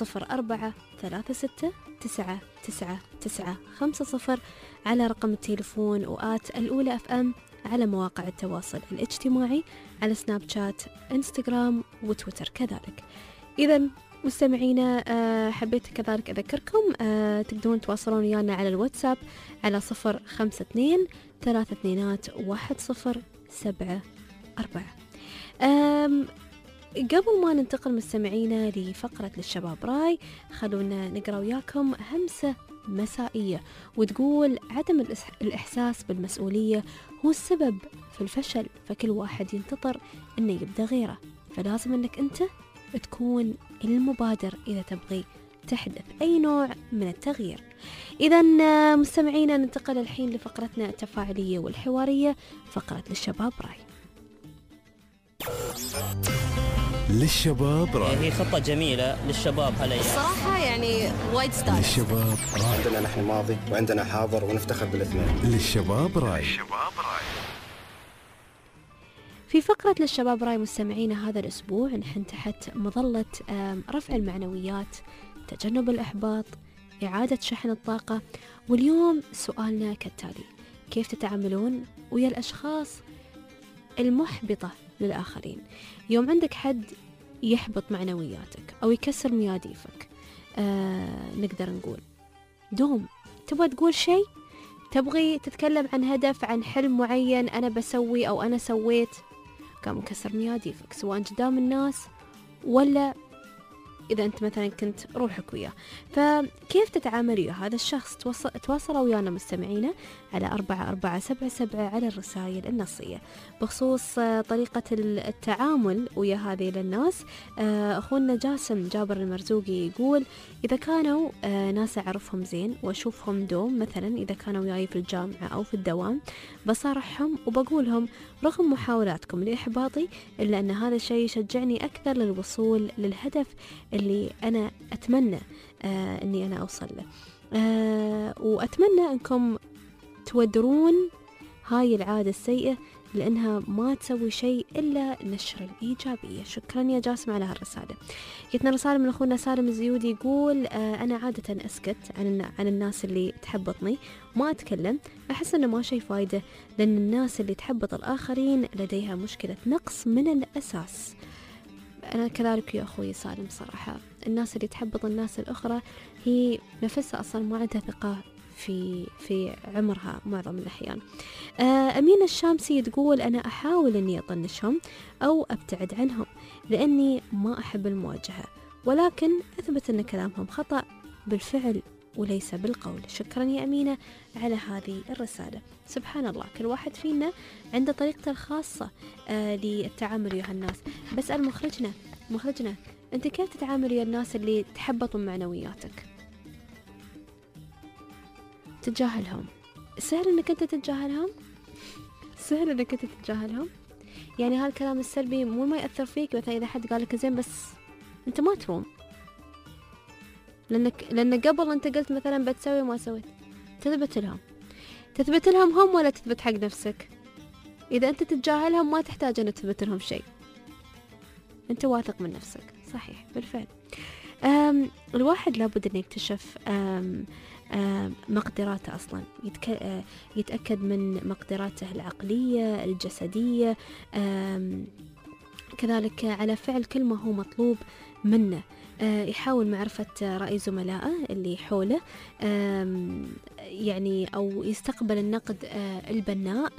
و0436999950 على رقم التليفون وآت الأولى FM على مواقع التواصل الاجتماعي على سناب شات انستغرام وتويتر كذلك. إذا مستمعينا حبيت كذلك أذكركم تقدرون تواصلون ويانا على الواتساب على 052-32-1074. قبل ما ننتقل مستمعينا لفقرة للشباب راي، خلونا نقرأ وياكم همسة مسائية وتقول: عدم الإحساس بالمسؤولية هو السبب في الفشل، فكل واحد ينتظر أنه يبدأ غيره، فلازم أنك أنت تكون المبادر إذا تبغي تحدث أي نوع من التغيير. إذا مستمعينا ننتقل الحين لفقرتنا التفاعلية والحوارية، فقرة للشباب راي. للشباب راي هي خطة جميلة للشباب هالأيام. الصراحة يعني وايد ستايل. للشباب راي. عندنا نحن ماضي وعندنا حاضر ونفتخر بالاثنين. للشباب راي. في فقرة للشباب راي مستمعينا هذا الأسبوع نحن تحت مظلة رفع المعنويات، تجنب الإحباط، إعادة شحن الطاقة. واليوم سؤالنا كالتالي: كيف تتعاملون ويا الأشخاص المحبطة للآخرين؟ يوم عندك حد يحبط معنوياتك أو يكسر مياديفك، نقدر نقول دوم. تبغى تقول شيء، تبغي تتكلم عن هدف، عن حلم معين، أنا بسوي أو أنا سويت، قام مكسر مياديفك سواء قدام الناس ولا إذا أنت مثلا كنت روحك وياه. فكيف تتعامل ويا هذا الشخص؟ تواصلوا ويانا مستمعينا على 4477 على الرسائل النصية بخصوص طريقة التعامل ويا هذه الناس. أخونا جاسم جابر المرزوقي يقول: إذا كانوا ناس أعرفهم زين وأشوفهم دوم، مثلا إذا كانوا وياي في الجامعة أو في الدوام، بصارحهم وبقولهم رغم محاولاتكم لإحباطي إلا أن هذا الشيء يشجعني أكثر للوصول للهدف اللي أنا أتمنى أني أنا أوصل له. وأتمنى أنكم تودرون هاي العادة السيئة لأنها ما تسوي شيء إلا نشر الإيجابية. شكرا يا جاسم على هالرسالة. جتنا رسالة من أخونا سالم الزيودي يقول أنا عادة أسكت عن الناس اللي تحبطني، ما أتكلم، أحس أنه ما شيء فايدة، لأن الناس اللي تحبط الآخرين لديها مشكلة نقص من الأساس. أنا كذلك يا أخوي سالم صراحة، الناس اللي تحبط الناس الأخرى هي نفسها أصلا ما عندها ثقة في عمرها معظم الأحيان. أمينة الشامسي تقول أنا أحاول أني أطنشهم أو أبتعد عنهم لأني ما أحب المواجهة، ولكن أثبت أن كلامهم خطأ بالفعل وليس بالقول. شكرا يا أمينة على هذه الرسالة. سبحان الله، كل واحد فينا عنده طريقته الخاصة للتعامل مع الناس. بسأل مخرجنا أنت كيف تتعامل مع الناس اللي تحبطوا معنوياتك؟ تتجاهلهم؟ سهل انك انت تتجاهلهم؟ سهل انك انت تتجاهلهم؟ يعني هالكلام السلبي مو ما يأثر فيك مثلا اذا حد قالك زين بس انت ما تروم، لان قبل انت قلت مثلا بتسوي ما سويت. تثبت لهم هم ولا تثبت حق نفسك؟ اذا انت تتجاهلهم ما تحتاج ان تثبت لهم شيء، انت واثق من نفسك. صحيح بالفعل. الواحد لابد أن يكتشف مقدراته أصلا، يتأكد من مقدراته العقلية الجسدية، كذلك على فعل كل ما هو مطلوب منه. يحاول معرفة رأي زملائه اللي حوله، يعني أو يستقبل النقد البناء،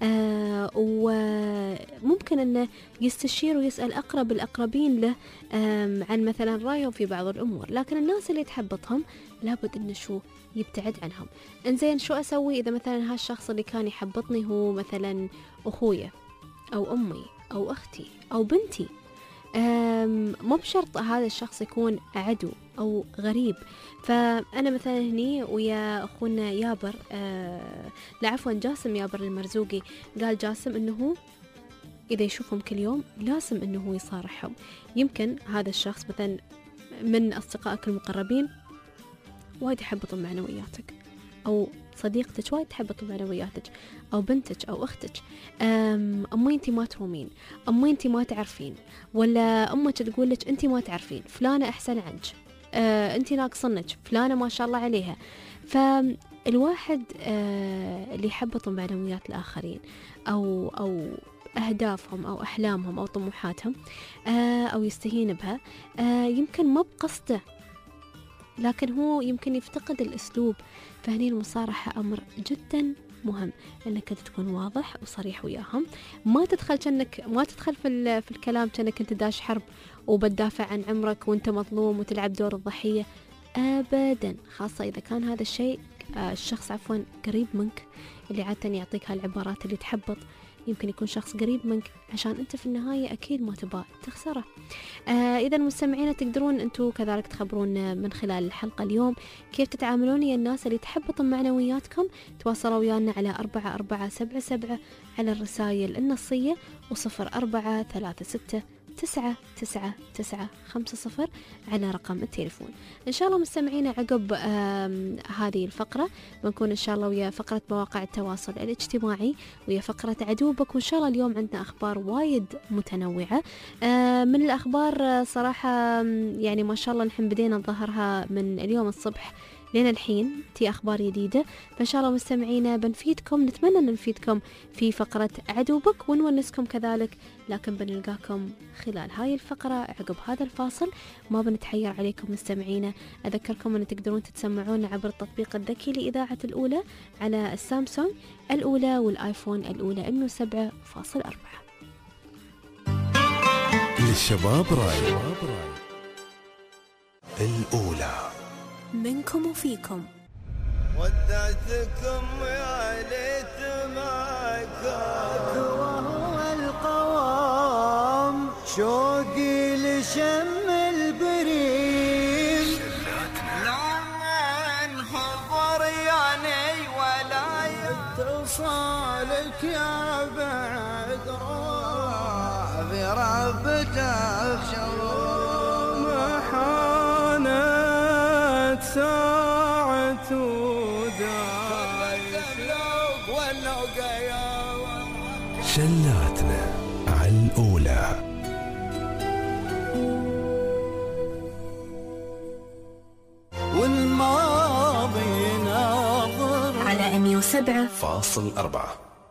وممكن أنه يستشير ويسأل أقرب الأقربين له عن مثلا رأيهم في بعض الأمور. لكن الناس اللي تحبطهم لابد أنه شو يبتعد عنهم. إنزين شو أسوي إذا مثلا هالشخص اللي كان يحبطني هو مثلا أخويا أو أمي أو أختي أو بنتي؟ مو بشرط هذا الشخص يكون عدو أو غريب. فأنا مثلا هني ويا أخونا يابر، لا عفوا جاسم يابر المرزوقي، قال جاسم أنه إذا يشوفهم كل يوم لازم أنه يصارحهم. يمكن هذا الشخص مثلا من أصدقائك المقربين وايد يحبطون معنوياتك، أو صديقتك وايد تحبط معنوياتك، أو بنتك أو أختك. أمي أنتي ما ترومين، أمي أنتي ما تعرفين، ولا أمك تقول لك أنتي ما تعرفين، فلانة أحسن عنك، أنتي ناقصنك، فلانة ما شاء الله عليها. فالواحد اللي يحبط معنويات الآخرين أو أهدافهم أو أحلامهم أو طموحاتهم، أو يستهين بها، يمكن ما بقصده، لكن هو يمكن يفتقد الأسلوب. فهني المصارحة أمر جدا مهم، أنك تكون واضح وصريح وياهم، ما تدخل في الكلام كأنك أنت داش حرب وبتدافع عن عمرك وأنت مظلوم وتلعب دور الضحية أبدا، خاصة إذا كان هذا الشيء الشخص قريب منك، اللي عادة يعطيك هالعبارات اللي تحبط. يمكن يكون شخص قريب منك عشان أنت في النهاية أكيد ما تبغى تخسره. إذا مستمعين تقدرون أنتوا كذلك تخبرون من خلال الحلقة اليوم كيف تتعاملون يا الناس اللي تحبط معنوياتكم. تواصلوا ويانا على 4477 على الرسائل النصية، و0436999950 على رقم التليفون. إن شاء الله مستمعينا عقب هذه الفقرة بنكون إن شاء الله ويا فقرة مواقع التواصل الاجتماعي، ويا فقرة عدوبك، وإن شاء الله اليوم عندنا أخبار وايد متنوعة. من الأخبار صراحة يعني ما شاء الله نحن بدينا نظهرها من اليوم الصبح لين الحين تي أخبار جديدة. فإن شاء الله مستمعينا بنفيدكم، نتمنى أن نفيدكم في فقرة عدوبك ونونسكم كذلك، لكن بنلقاكم خلال هاي الفقرة عقب هذا الفاصل. ما بنتحير عليكم مستمعينا، أذكركم أن تقدرون تتسمعون عبر التطبيق الذكي لإذاعة الأولى على السامسونج الأولى والآيفون الأولى 107.4. للشباب راي الأولى منكم وفيكم. ودعتكم يا ليت ما كان وهو القوام، شوقي لشم البريم، لما انحضر يعني ولا اتصالك يا بعد روح بربته بشوق ضاعت ودايت شلاتنا على الأولى. والماضي ناظر على 107.4.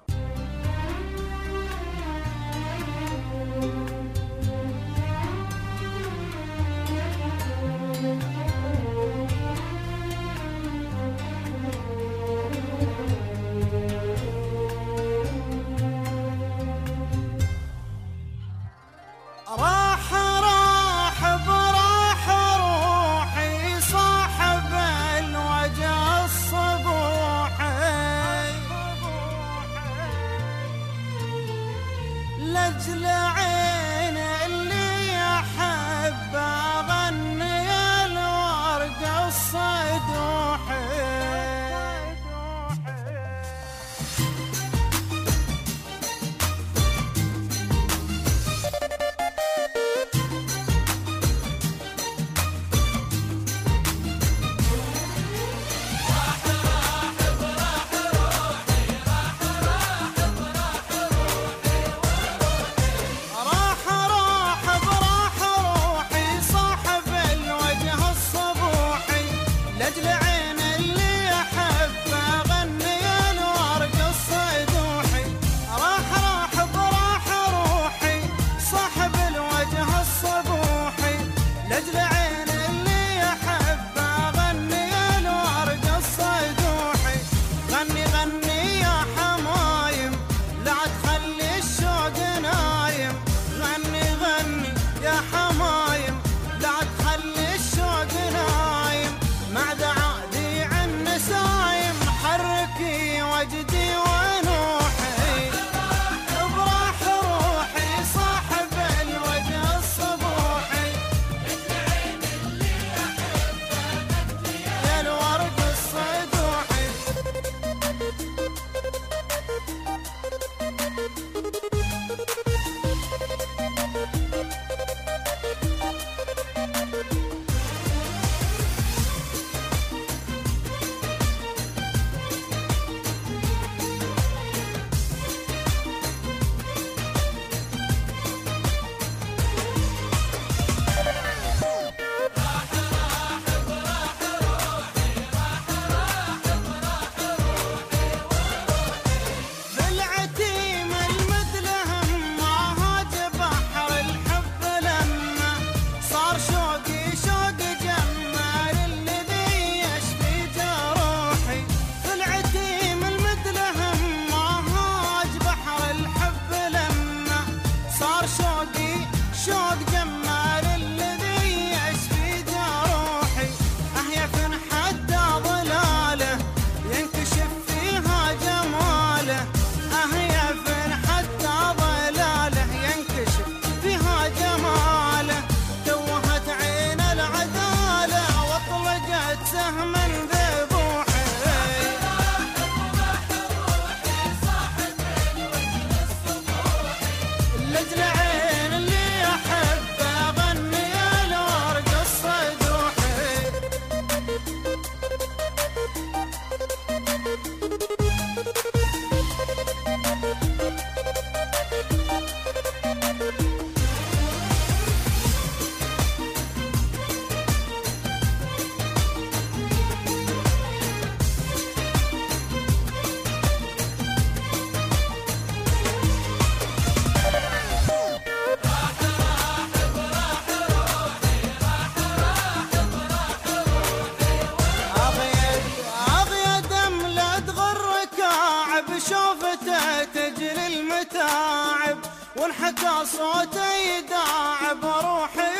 وانحكى صوته يداعب روحي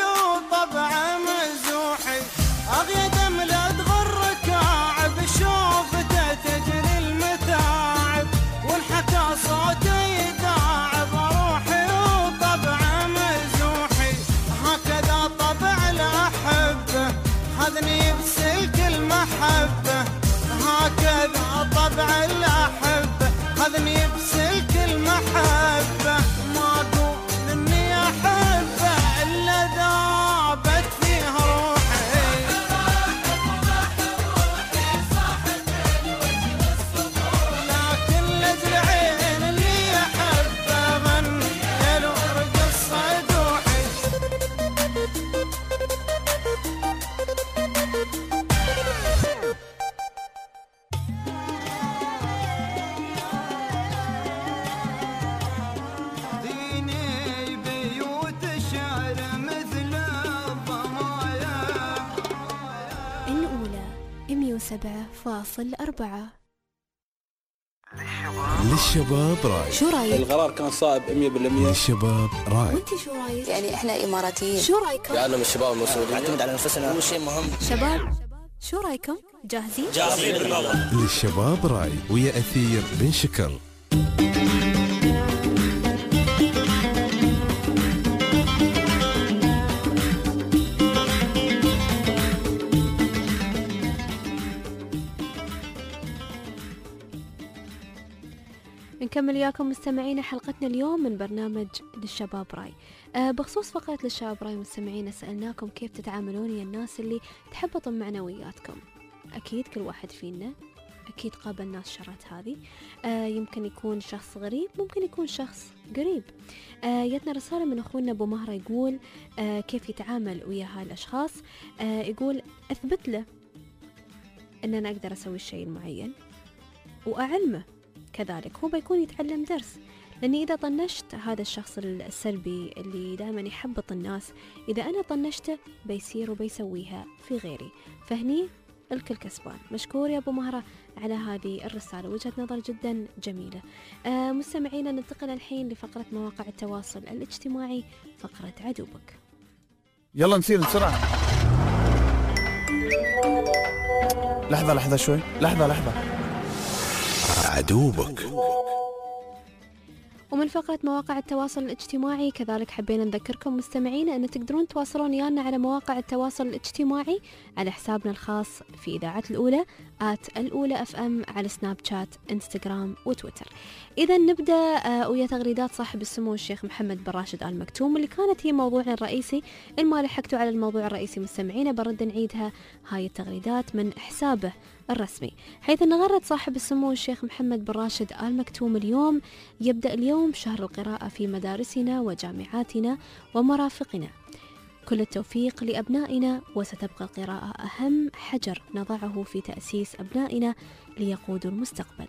وطبعه مزوحي اغيا دم لا تغر كاعب شوفته تجري المتاعب وانحكى صوته يداعب روحي وطبعه مزوحي هكذا طبع الاحبه خذني بسلك المحبه هكذا طبع الاحبه خذني بسلك المحبه ما اقول اني احبه الا ذابت فيه روحي 107.4. للشباب راي. شو رايك؟ القرار كان صائب 100%. للشباب راي. وانت شو رايك؟ يعني احنا اماراتيين. شو رايكم؟ لأننا الشباب المسؤولين نعتمد على نفسنا، هو شيء مهم. شباب شو رايكم؟ جاهزين؟ جاهزين بالنظر. للشباب راي ويا أثير بن شكر. نكمل وياكم مستمعينا حلقتنا اليوم من برنامج للشباب راي. بخصوص فقرة للشباب راي مستمعينا سألناكم كيف تتعاملون يا الناس اللي تحبط معنوياتكم. أكيد كل واحد فينا أكيد قابل ناس شرات هذه. يمكن يكون شخص غريب، ممكن يكون شخص قريب. جتنا رسالة من أخونا أبو مهرة يقول كيف يتعامل ويا هاي الأشخاص. يقول أثبت له أن أنا أقدر أسوي الشيء المعين وأعلمه كذلك، هو بيكون يتعلم درس. لأني إذا طنشت هذا الشخص السلبي اللي دائما يحبط الناس، إذا أنا طنشته بيصير وبيسويها في غيري، فهني الكل كسبان. مشكور يا أبو مهرة على هذه الرسالة، وجهة نظر جدا جميلة. مستمعينا ننتقل الحين لفقرة مواقع التواصل الاجتماعي، فقرة عدوبك. يلا نسير بسرعة. لحظة شوي، لحظة. عدوبك. ومن فقرة مواقع التواصل الاجتماعي كذلك حبينا نذكركم مستمعينا أن تقدرون تواصلون ويانا على مواقع التواصل الاجتماعي على حسابنا الخاص في إذاعة الأولى @الأولى FM على سناب شات، انستغرام وتويتر. إذا نبدأ ويا تغريدات صاحب السمو الشيخ محمد بن راشد آل مكتوم، اللي كانت هي موضوعنا الرئيسي. ما لحقتوا على الموضوع الرئيسي مستمعينا برد نعيدها هاي التغريدات من حسابه الرسمي، حيث أن غرد صاحب السمو الشيخ محمد بن راشد آل مكتوم اليوم: يبدأ اليوم شهر القراءة في مدارسنا وجامعاتنا ومرافقنا، كل التوفيق لأبنائنا، وستبقى القراءة أهم حجر نضعه في تأسيس أبنائنا ليقودوا المستقبل.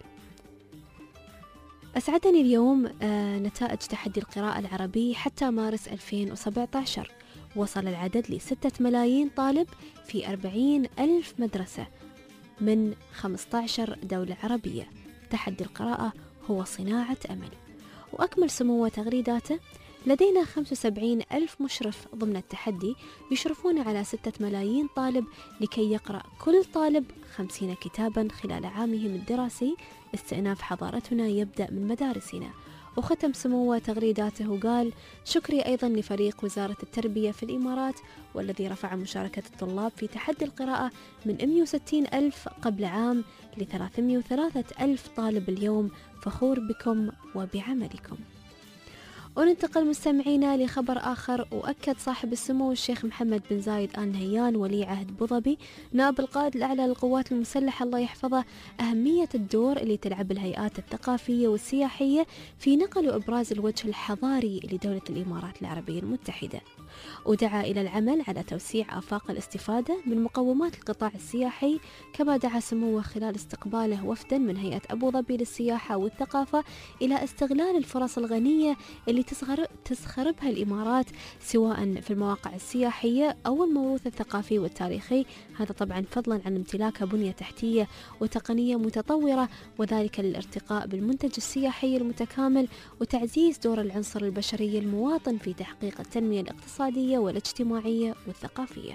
أسعدني اليوم نتائج تحدي القراءة العربي حتى مارس 2017. وصل العدد ل6 ملايين طالب في 40,000 مدرسة من 15 دولة عربية. تحدي القراءة هو صناعة أمل. وأكمل سمو تغريداته: لدينا 75,000 مشرف ضمن التحدي يشرفون على 6 ملايين طالب لكي يقرأ كل طالب 50 كتابا خلال عامهم الدراسي. استئناف حضارتنا يبدأ من مدارسنا. وختم سمو تغريداته وقال: شكري أيضا لفريق وزارة التربية في الإمارات، والذي رفع مشاركة الطلاب في تحدي القراءة من 160,000 قبل عام ل 303,000 طالب اليوم. فخور بكم وبعملكم. وننتقل مستمعينا لخبر آخر. وأكد صاحب السمو الشيخ محمد بن زايد آل نهيان ولي عهد أبو ظبي نائب القائد الأعلى للقوات المسلحة الله يحفظه أهمية الدور اللي تلعب الهيئات الثقافية والسياحية في نقل وإبراز الوجه الحضاري لدولة الإمارات العربية المتحدة. ودعا إلى العمل على توسيع آفاق الاستفادة من مقومات القطاع السياحي، كما دعا سموه خلال استقباله وفدا من هيئة أبو ظبي للسياحة والثقافة إلى استغلال الفرص الغنية اللي تسخربها الإمارات سواء في المواقع السياحية أو الموروث الثقافي والتاريخي، هذا طبعا فضلا عن امتلاكها بنية تحتية وتقنية متطورة، وذلك للارتقاء بالمنتج السياحي المتكامل وتعزيز دور العنصر البشري المواطن في تحقيق التنمية الاقتصادية والاجتماعية والثقافية.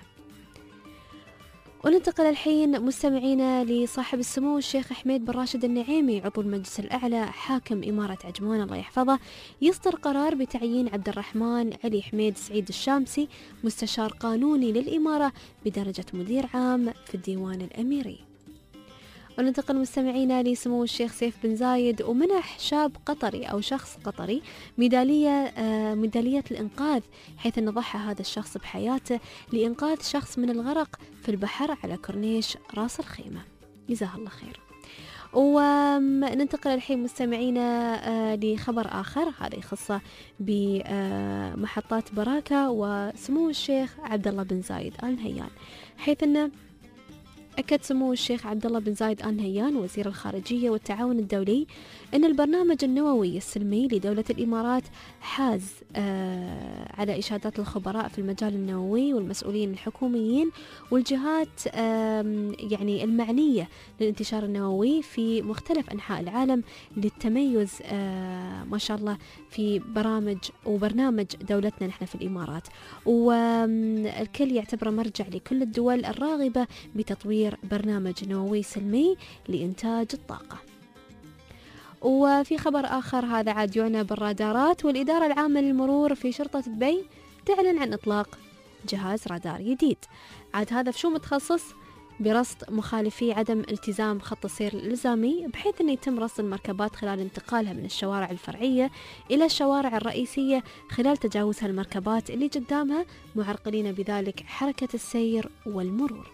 وننتقل الحين مستمعينا لصاحب السمو الشيخ حميد بن راشد النعيمي عضو المجلس الأعلى حاكم إمارة عجمان الله يحفظه، يصدر قرار بتعيين عبد الرحمن علي حميد سعيد الشامسي مستشار قانوني للإمارة بدرجة مدير عام في الديوان الأميري. وننتقل مستمعينا لسمو الشيخ سيف بن زايد ومنح شاب قطري أو شخص قطري ميدالية الإنقاذ، حيث نضحى هذا الشخص بحياته لإنقاذ شخص من الغرق في البحر على كورنيش راس الخيمة، جزاه الله خير. وننتقل الحين مستمعينا لخبر آخر، هذا يخصه بمحطات براكة وسمو الشيخ عبد الله بن زايد آل نهيان، حيث أنه أكد سمو الشيخ عبد الله بن زايد آل نهيان وزير الخارجية والتعاون الدولي أن البرنامج النووي السلمي لدولة الإمارات حاز على إشادات الخبراء في المجال النووي والمسؤولين الحكوميين والجهات يعني المعنية للانتشار النووي في مختلف أنحاء العالم للتميز ما شاء الله في برنامج دولتنا نحن في الإمارات، والكل يعتبره مرجع لكل الدول الراغبة بتطوير برنامج نووي سلمي لإنتاج الطاقة. وفي خبر آخر هذا عاد يعنى بالرادارات، والإدارة العامة للمرور في شرطة دبي تعلن عن إطلاق جهاز رادار جديد. عاد هذا في شو متخصص؟ برصد مخالفي عدم التزام خط السير الإلزامي، بحيث أن يتم رصد المركبات خلال انتقالها من الشوارع الفرعية إلى الشوارع الرئيسية خلال تجاوزها المركبات اللي قدامها، معرقلين بذلك حركة السير والمرور.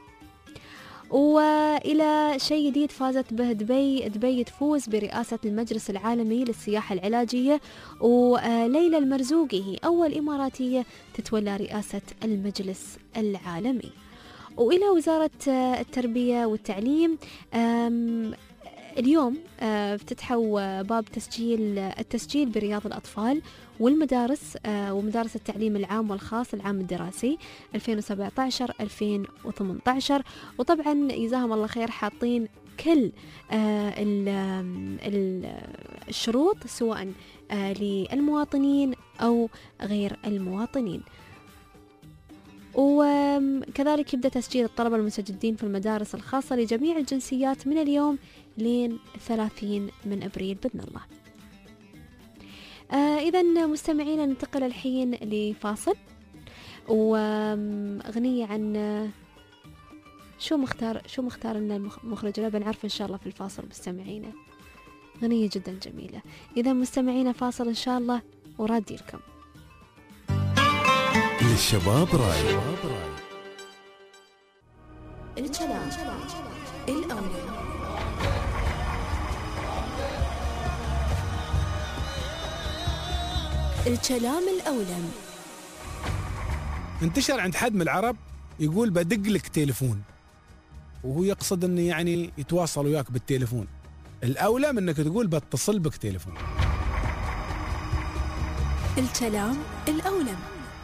وإلى شيء جديد فازت به دبي تفوز برئاسة المجلس العالمي للسياحة العلاجية، وليلى المرزوقي هي أول إماراتية تتولى رئاسة المجلس العالمي. وإلى وزارة التربية والتعليم، اليوم افتتحوا باب التسجيل برياض الأطفال والمدارس ومدارس التعليم العام والخاص العام الدراسي 2017-2018. وطبعا جزاهم الله خير حاطين كل الشروط سواء للمواطنين أو غير المواطنين. وكذلك يبدأ تسجيل الطلبة المستجدين في المدارس الخاصة لجميع الجنسيات من اليوم لين 30 من أبريل بإذن الله. إذا مستمعين ننتقل الحين لفاصل وأغنية عن شو مختار لنا المخرج، لا بنعرف إن شاء الله في الفاصل مستمعينا. أغنية جدا جميلة. إذا مستمعينا فاصل إن شاء الله ورادي لكم. للشباب راي الكلام الأولى. الكلام الأولى انتشر عند حد من العرب يقول بدق لك تليفون، وهو يقصد انه يعني يتواصل وياك بالتليفون. الأولى من انك تقول بتصل بك تليفون. الكلام الأولى.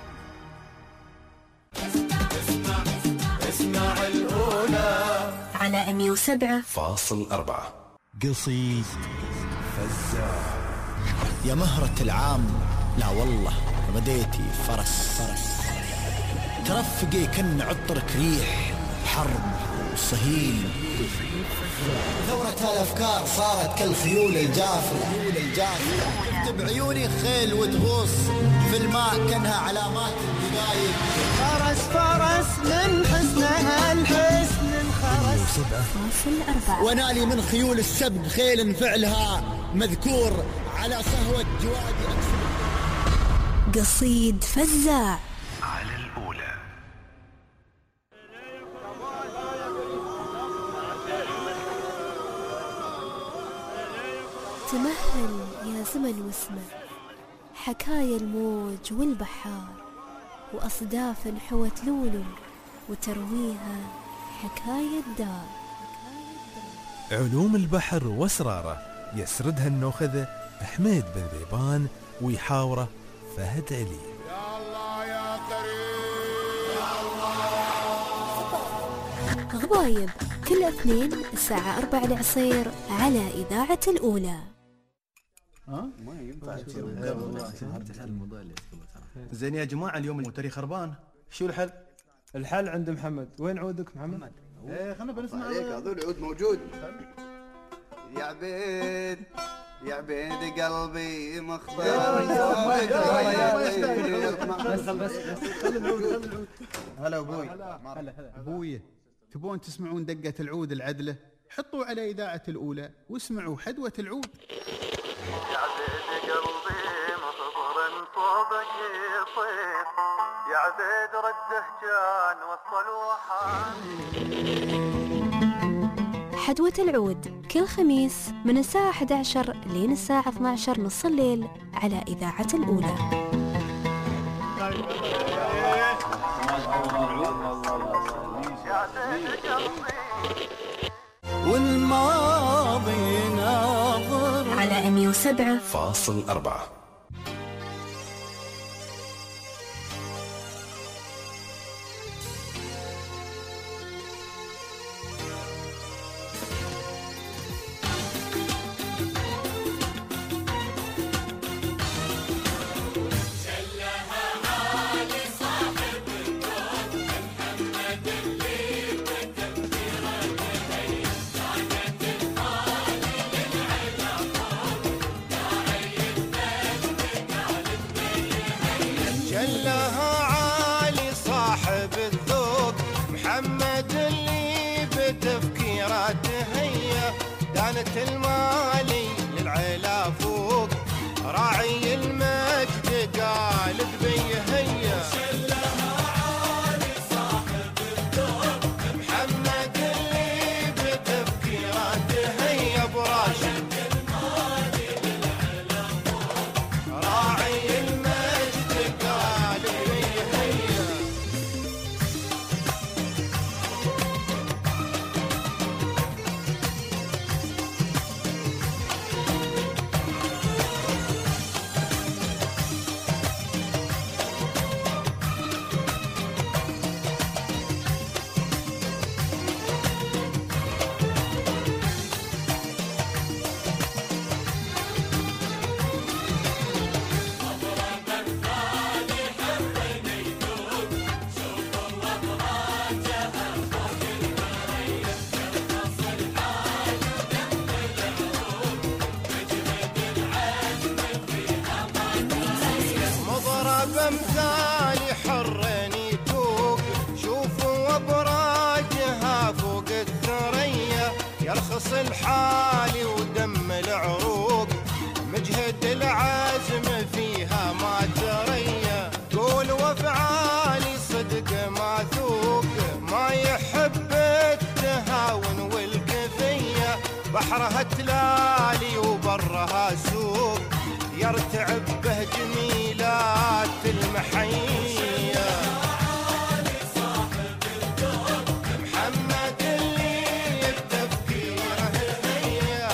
اسمع الأولى على 107.4. قصيد فزاع. يا مهرة العام، لا والله بديتي فرس ترفقي كن عطرك ريح حرب وصهيل. ثورة الأفكار صارت كالخيول الجافلة بعيوني خيل وتغوص في الماء كأنها علامات الدقايق. فرس من حسنها الحسن انخرس. 107.4. ونالي من خيول السبق خيل فعلها مذكور على صهوة جوادي أكثر. قصيد فزاع على الأولى. تمهل يا زمن واسمع حكايا الموج والبحار، وأصداف حوت لولو وترويها حكاية الدار. علوم البحر واسراره يسردها النوخذة حميد بن ذيبان ويحاوره فهد علي. يا الله يا كريم يا الله. غبايب كل اثنين الساعة 4 العصير على إذاعة الأولى. ما ينفع زين يا جماعة، اليوم الموتري خربان، شو الحل؟ الحل عند محمد. وين عودك محمد؟ ايه خلنا بنسمع عليك. هذول العود موجود. يا عبيد يا عبيد قلبي مختار. بس هلا ابوي. ابوي تبون تسمعون دقة العود العدلة؟ حطوا على إذاعة الأولى واسمعوا حدوة العود. يا عبيد قلبي مصبر صوبك يصيح، يا عبيد رده كان وصل وحان. حدوة العود كل خميس من الساعة 11 لين الساعة 12 نص الليل على إذاعة الأولى. يا عبيد قلبي والماضي ناظر على 107.4. المالي للعلا فوق راعي المجد قالب بيه هيا شلها عالي صاحب الدور محمد اللي بتفكيراته هيا براشد المالي للعلا فوق راعي المجد قالب بيه هيا بمثالي حرني توق شوفوا ابراجها فوق الثريا يرخص الحالي ودم العروق مجهد العزم فيها ما تريا قول وافعالي صدق ما ثوق ما يحب التهاون والكفية بحرها تلالي وبرها سوق يرتعب به جميلات المحية محمد اللي بتفكيره هيا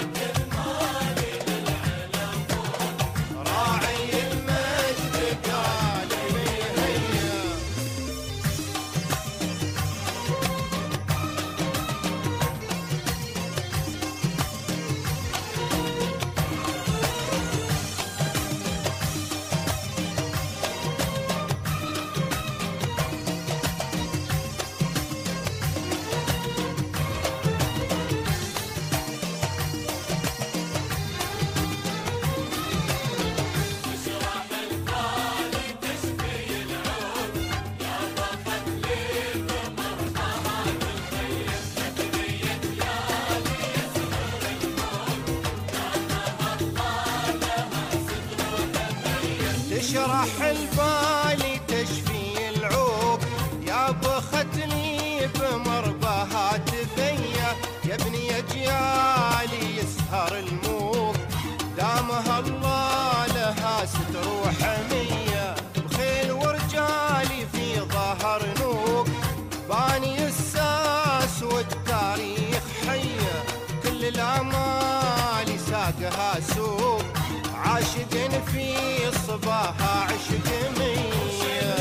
راعي المجد قال هيا تشرح البالي تشفي العوق يا بختني بمرباها تفيا يا ابني اجيالي يسهر الموق دامها الله لها ستر وحميه بخيل ورجالي في ظهر نوق باني الساس والتاريخ حيه كل الامال ساقها سوق عاشق في صباها عشق مية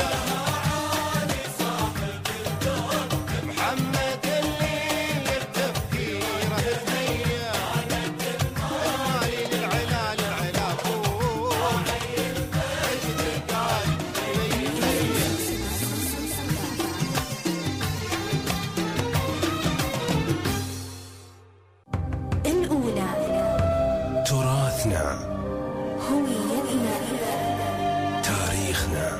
محمد اللي بتفكيره هيا المالي للعلا للعلا فوق مجد قال الأولى تراثنا هويتنا تاريخنا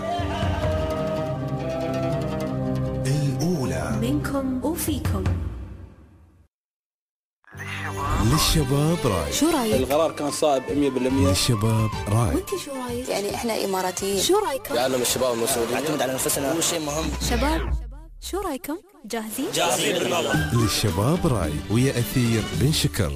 الأولى منكم وفيكم للشباب راي. شو رايك؟ القرار كان صائب 100%. للشباب راي. وانت شو رايك؟ يعني احنا اماراتيين. شو رايكم؟ يعلم الشباب المسؤولين نعتمد على نفسنا هو شيء مهم. شباب شو رايكم؟ جاهزين؟ جاهزين بالمرة. للشباب راي ويا أثير بن شكر.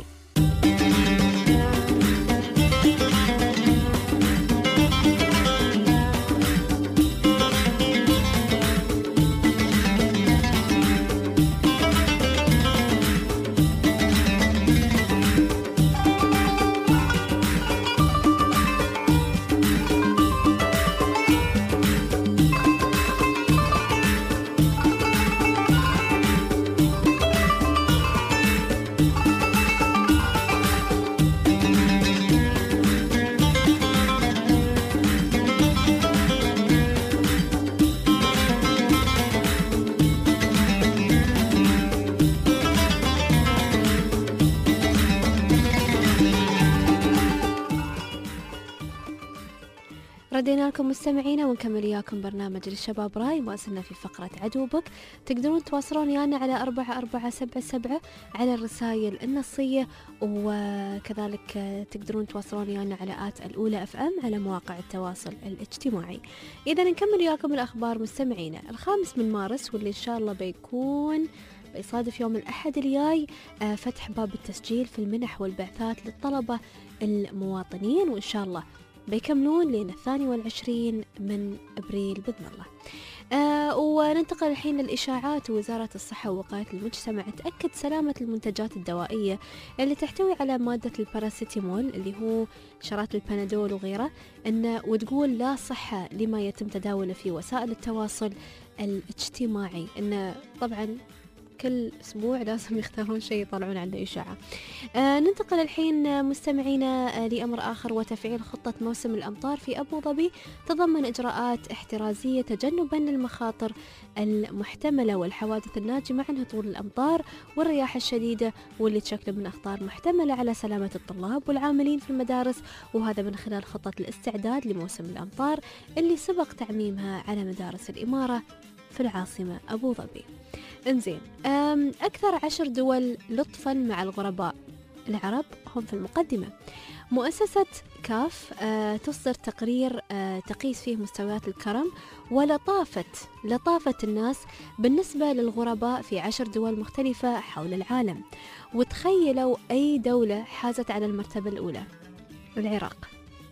ردينا لكم مستمعينا ونكمل وياكم برنامج للشباب راي. ما زلنا في فقرة عدوبك. تقدرون تواصلون ويانا على 4477 على الرسائل النصية، وكذلك تقدرون تواصلون ويانا على الأولى FM على مواقع التواصل الاجتماعي. إذا نكمل وياكم الأخبار مستمعينا. 5 مارس واللي إن شاء الله بيصادف يوم الأحد الجاي فتح باب التسجيل في المنح والبعثات للطلبة المواطنين، وإن شاء الله بيكملون لين 22 من أبريل بإذن الله. وننتقل الحين للإشاعات. وزارة الصحة ووقاية المجتمع تأكد سلامة المنتجات الدوائية اللي تحتوي على مادة الباراسيتامول اللي هو شرات البنادول وغيره، وتقول لا صحة لما يتم تداوله في وسائل التواصل الاجتماعي، إنه طبعا كل أسبوع لازم يختارون شيء يطلعون عنه إشاعة. ننتقل الحين مستمعينا لأمر آخر، وتفعيل خطة موسم الأمطار في أبو ظبي تضمن إجراءات احترازية تجنبا للمخاطر المحتملة والحوادث الناجمة عن هطول الأمطار والرياح الشديدة، واللي تشكل من أخطار محتملة على سلامة الطلاب والعاملين في المدارس، وهذا من خلال خطة الاستعداد لموسم الأمطار اللي سبق تعميمها على مدارس الإمارة في العاصمة أبو ظبي. انزين، أكثر 10 دول لطفا مع الغرباء العرب هم في المقدمة. مؤسسة كاف تصدر تقرير تقيس فيه مستويات الكرم ولطافة الناس بالنسبة للغرباء في 10 دول مختلفة حول العالم. وتخيلوا أي دولة حازت على المرتبة الأولى؟ العراق.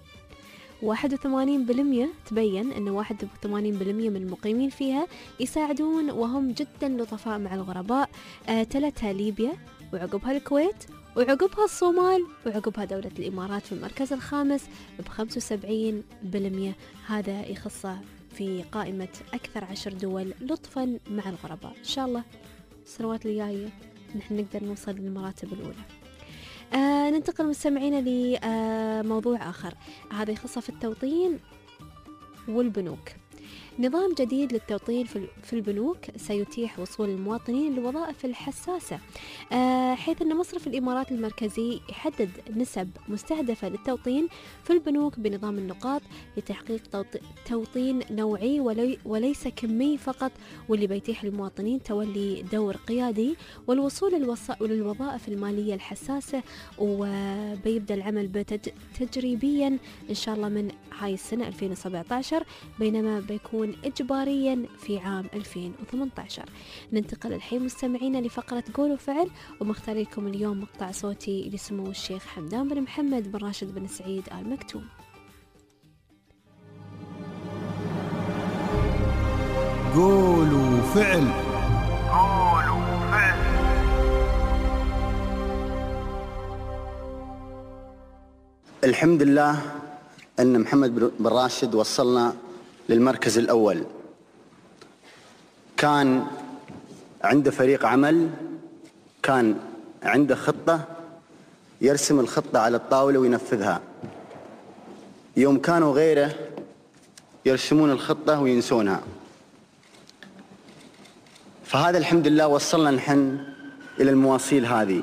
81% تبين أن 81% من المقيمين فيها يساعدون وهم جدا لطفاء مع الغرباء. تلتها ليبيا، وعقبها الكويت، وعقبها الصومال، وعقبها دولة الإمارات في المركز الخامس ب75%. هذا يخصه في قائمة أكثر 10 دول لطفا مع الغرباء. إن شاء الله السنوات الجاية نحن نقدر نوصل للمراتب الأولى. ننتقل مستمعينا لموضوع آخر، هذا يخص في التوطين والبنوك. نظام جديد للتوطين في البنوك سيتيح وصول المواطنين للوظائف الحساسة، حيث أن مصرف الإمارات المركزي يحدد نسب مستهدفة للتوطين في البنوك بنظام النقاط لتحقيق توطين نوعي وليس كمي فقط، واللي بيتيح للمواطنين تولي دور قيادي والوصول للوظائف المالية الحساسة. وبيبدأ العمل تجريبيا إن شاء الله من هاي السنة 2017، بينما بيكون إجباريا في عام 2018. ننتقل الحين مستمعينا لفقرة قول وفعل، ومختار لكم اليوم مقطع صوتي لسمو الشيخ حمدان بن محمد بن راشد بن سعيد آل مكتوم. قول وفعل. الحمد لله أن محمد بن راشد وصلنا للمركز الأول. كان عنده فريق عمل، كان عنده خطة، يرسم الخطة على الطاولة وينفذها. يوم كانوا غيره يرسمون الخطة وينسونها. فهذا الحمد لله وصلنا نحن إلى المواصيل هذه.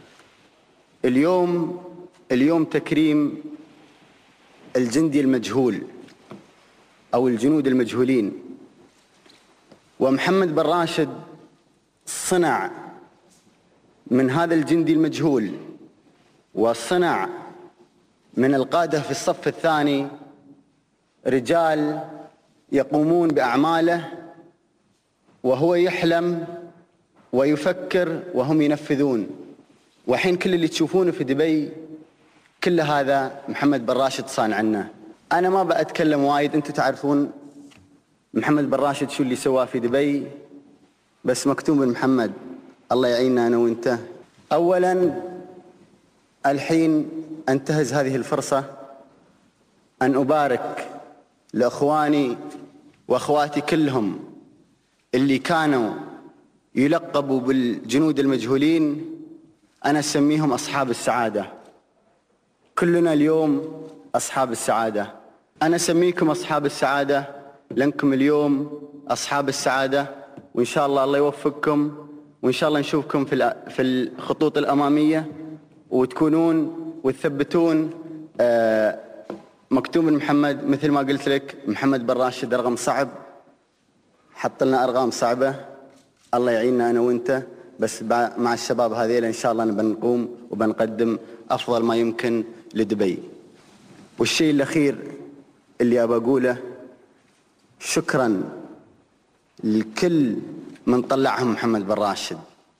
اليوم تكريم الجندي المجهول أو الجنود المجهولين، ومحمد بن راشد صنع من هذا الجندي المجهول وصنع من القادة في الصف الثاني رجال يقومون بأعماله، وهو يحلم ويفكر وهم ينفذون. وحين كل اللي تشوفونه في دبي كل هذا محمد بن راشد صان عنه. أنا ما بأتكلم وايد، أنتم تعرفون محمد بن راشد شو اللي سواه في دبي، بس مكتوب من محمد. الله يعيننا أنا وأنت. أولا الحين أنتهز هذه الفرصة أن أبارك لأخواني وأخواتي كلهم اللي كانوا يلقبوا بالجنود المجهولين. أنا أسميهم أصحاب السعادة. كلنا اليوم أصحاب السعادة. أنا أسميكم أصحاب السعادة لأنكم اليوم أصحاب السعادة، وإن شاء الله يوفقكم، وإن شاء الله نشوفكم في الخطوط الأمامية، وتكونون وتثبتون مكتوب من محمد مثل ما قلت لك، محمد بن راشد رقم صعب، حط لنا أرقام صعبة، الله يعيننا أنا وأنت، بس مع الشباب هذيلا إن شاء الله بنقوم وبنقدم أفضل ما يمكن لدبي. والشيء الأخير اللي أبى أقوله، شكرا لكل من طلعهم محمد بن راشد،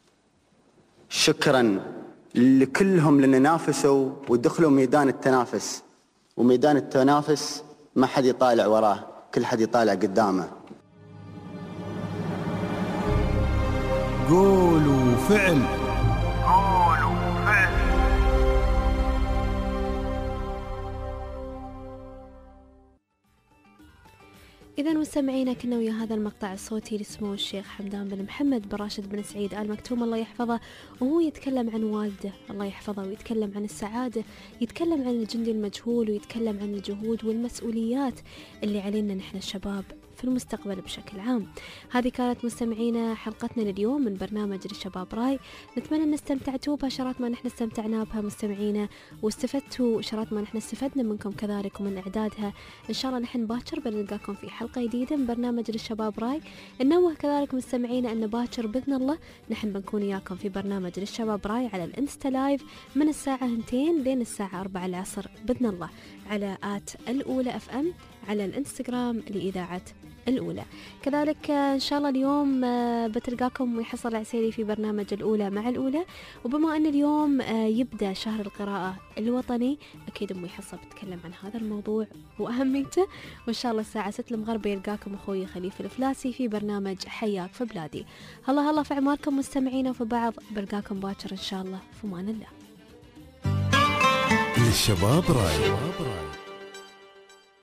شكرا لكلهم اللي نافسوا ودخلوا ميدان التنافس، وميدان التنافس ما حد يطالع وراه، كل حد يطالع قدامه. قول وفعل. إذا مستمعينا كنا ويا هذا المقطع الصوتي لسمو الشيخ حمدان بن محمد بن راشد بن سعيد آل مكتوم الله يحفظه، وهو يتكلم عن والده الله يحفظه، ويتكلم عن السعادة، يتكلم عن الجندي المجهول، ويتكلم عن الجهود والمسؤوليات اللي علينا نحن الشباب في المستقبل بشكل عام. هذه كانت مستمعينا حلقتنا لليوم من برنامج للشباب راي. نتمنى ان استمتعتوا بها شرات ما نحن استمتعنا بها مستمعينا، واستفدتوا شرات ما نحن استفدنا منكم كذلك ومن اعدادها. ان شاء الله نحن باكر بنلقاكم في حلقة جديدة من برنامج للشباب راي. ننوه كذلك مستمعينا ان باكر باذن الله نحن بنكون وياكم في برنامج للشباب راي على الانستا لايف من الساعة 2 لين الساعة 4 العصر باذن الله على @الأولى FM على الانستغرام لإذاعة الأولى. كذلك إن شاء الله اليوم بتلقاكم ويحصل العسيري في برنامج الأولى مع الأولى، وبما أن اليوم يبدأ شهر القراءة الوطني أكيد أم يحصل بتكلم عن هذا الموضوع وأهميته. وإن شاء الله الساعة 6 المغرب يلقاكم أخوي خليفة الفلاسي في برنامج حياك في بلادي. هلا هلا في عماركم مستمعين وفي بعض، بلقاكم باكر إن شاء الله في أمان الله. للشباب راي.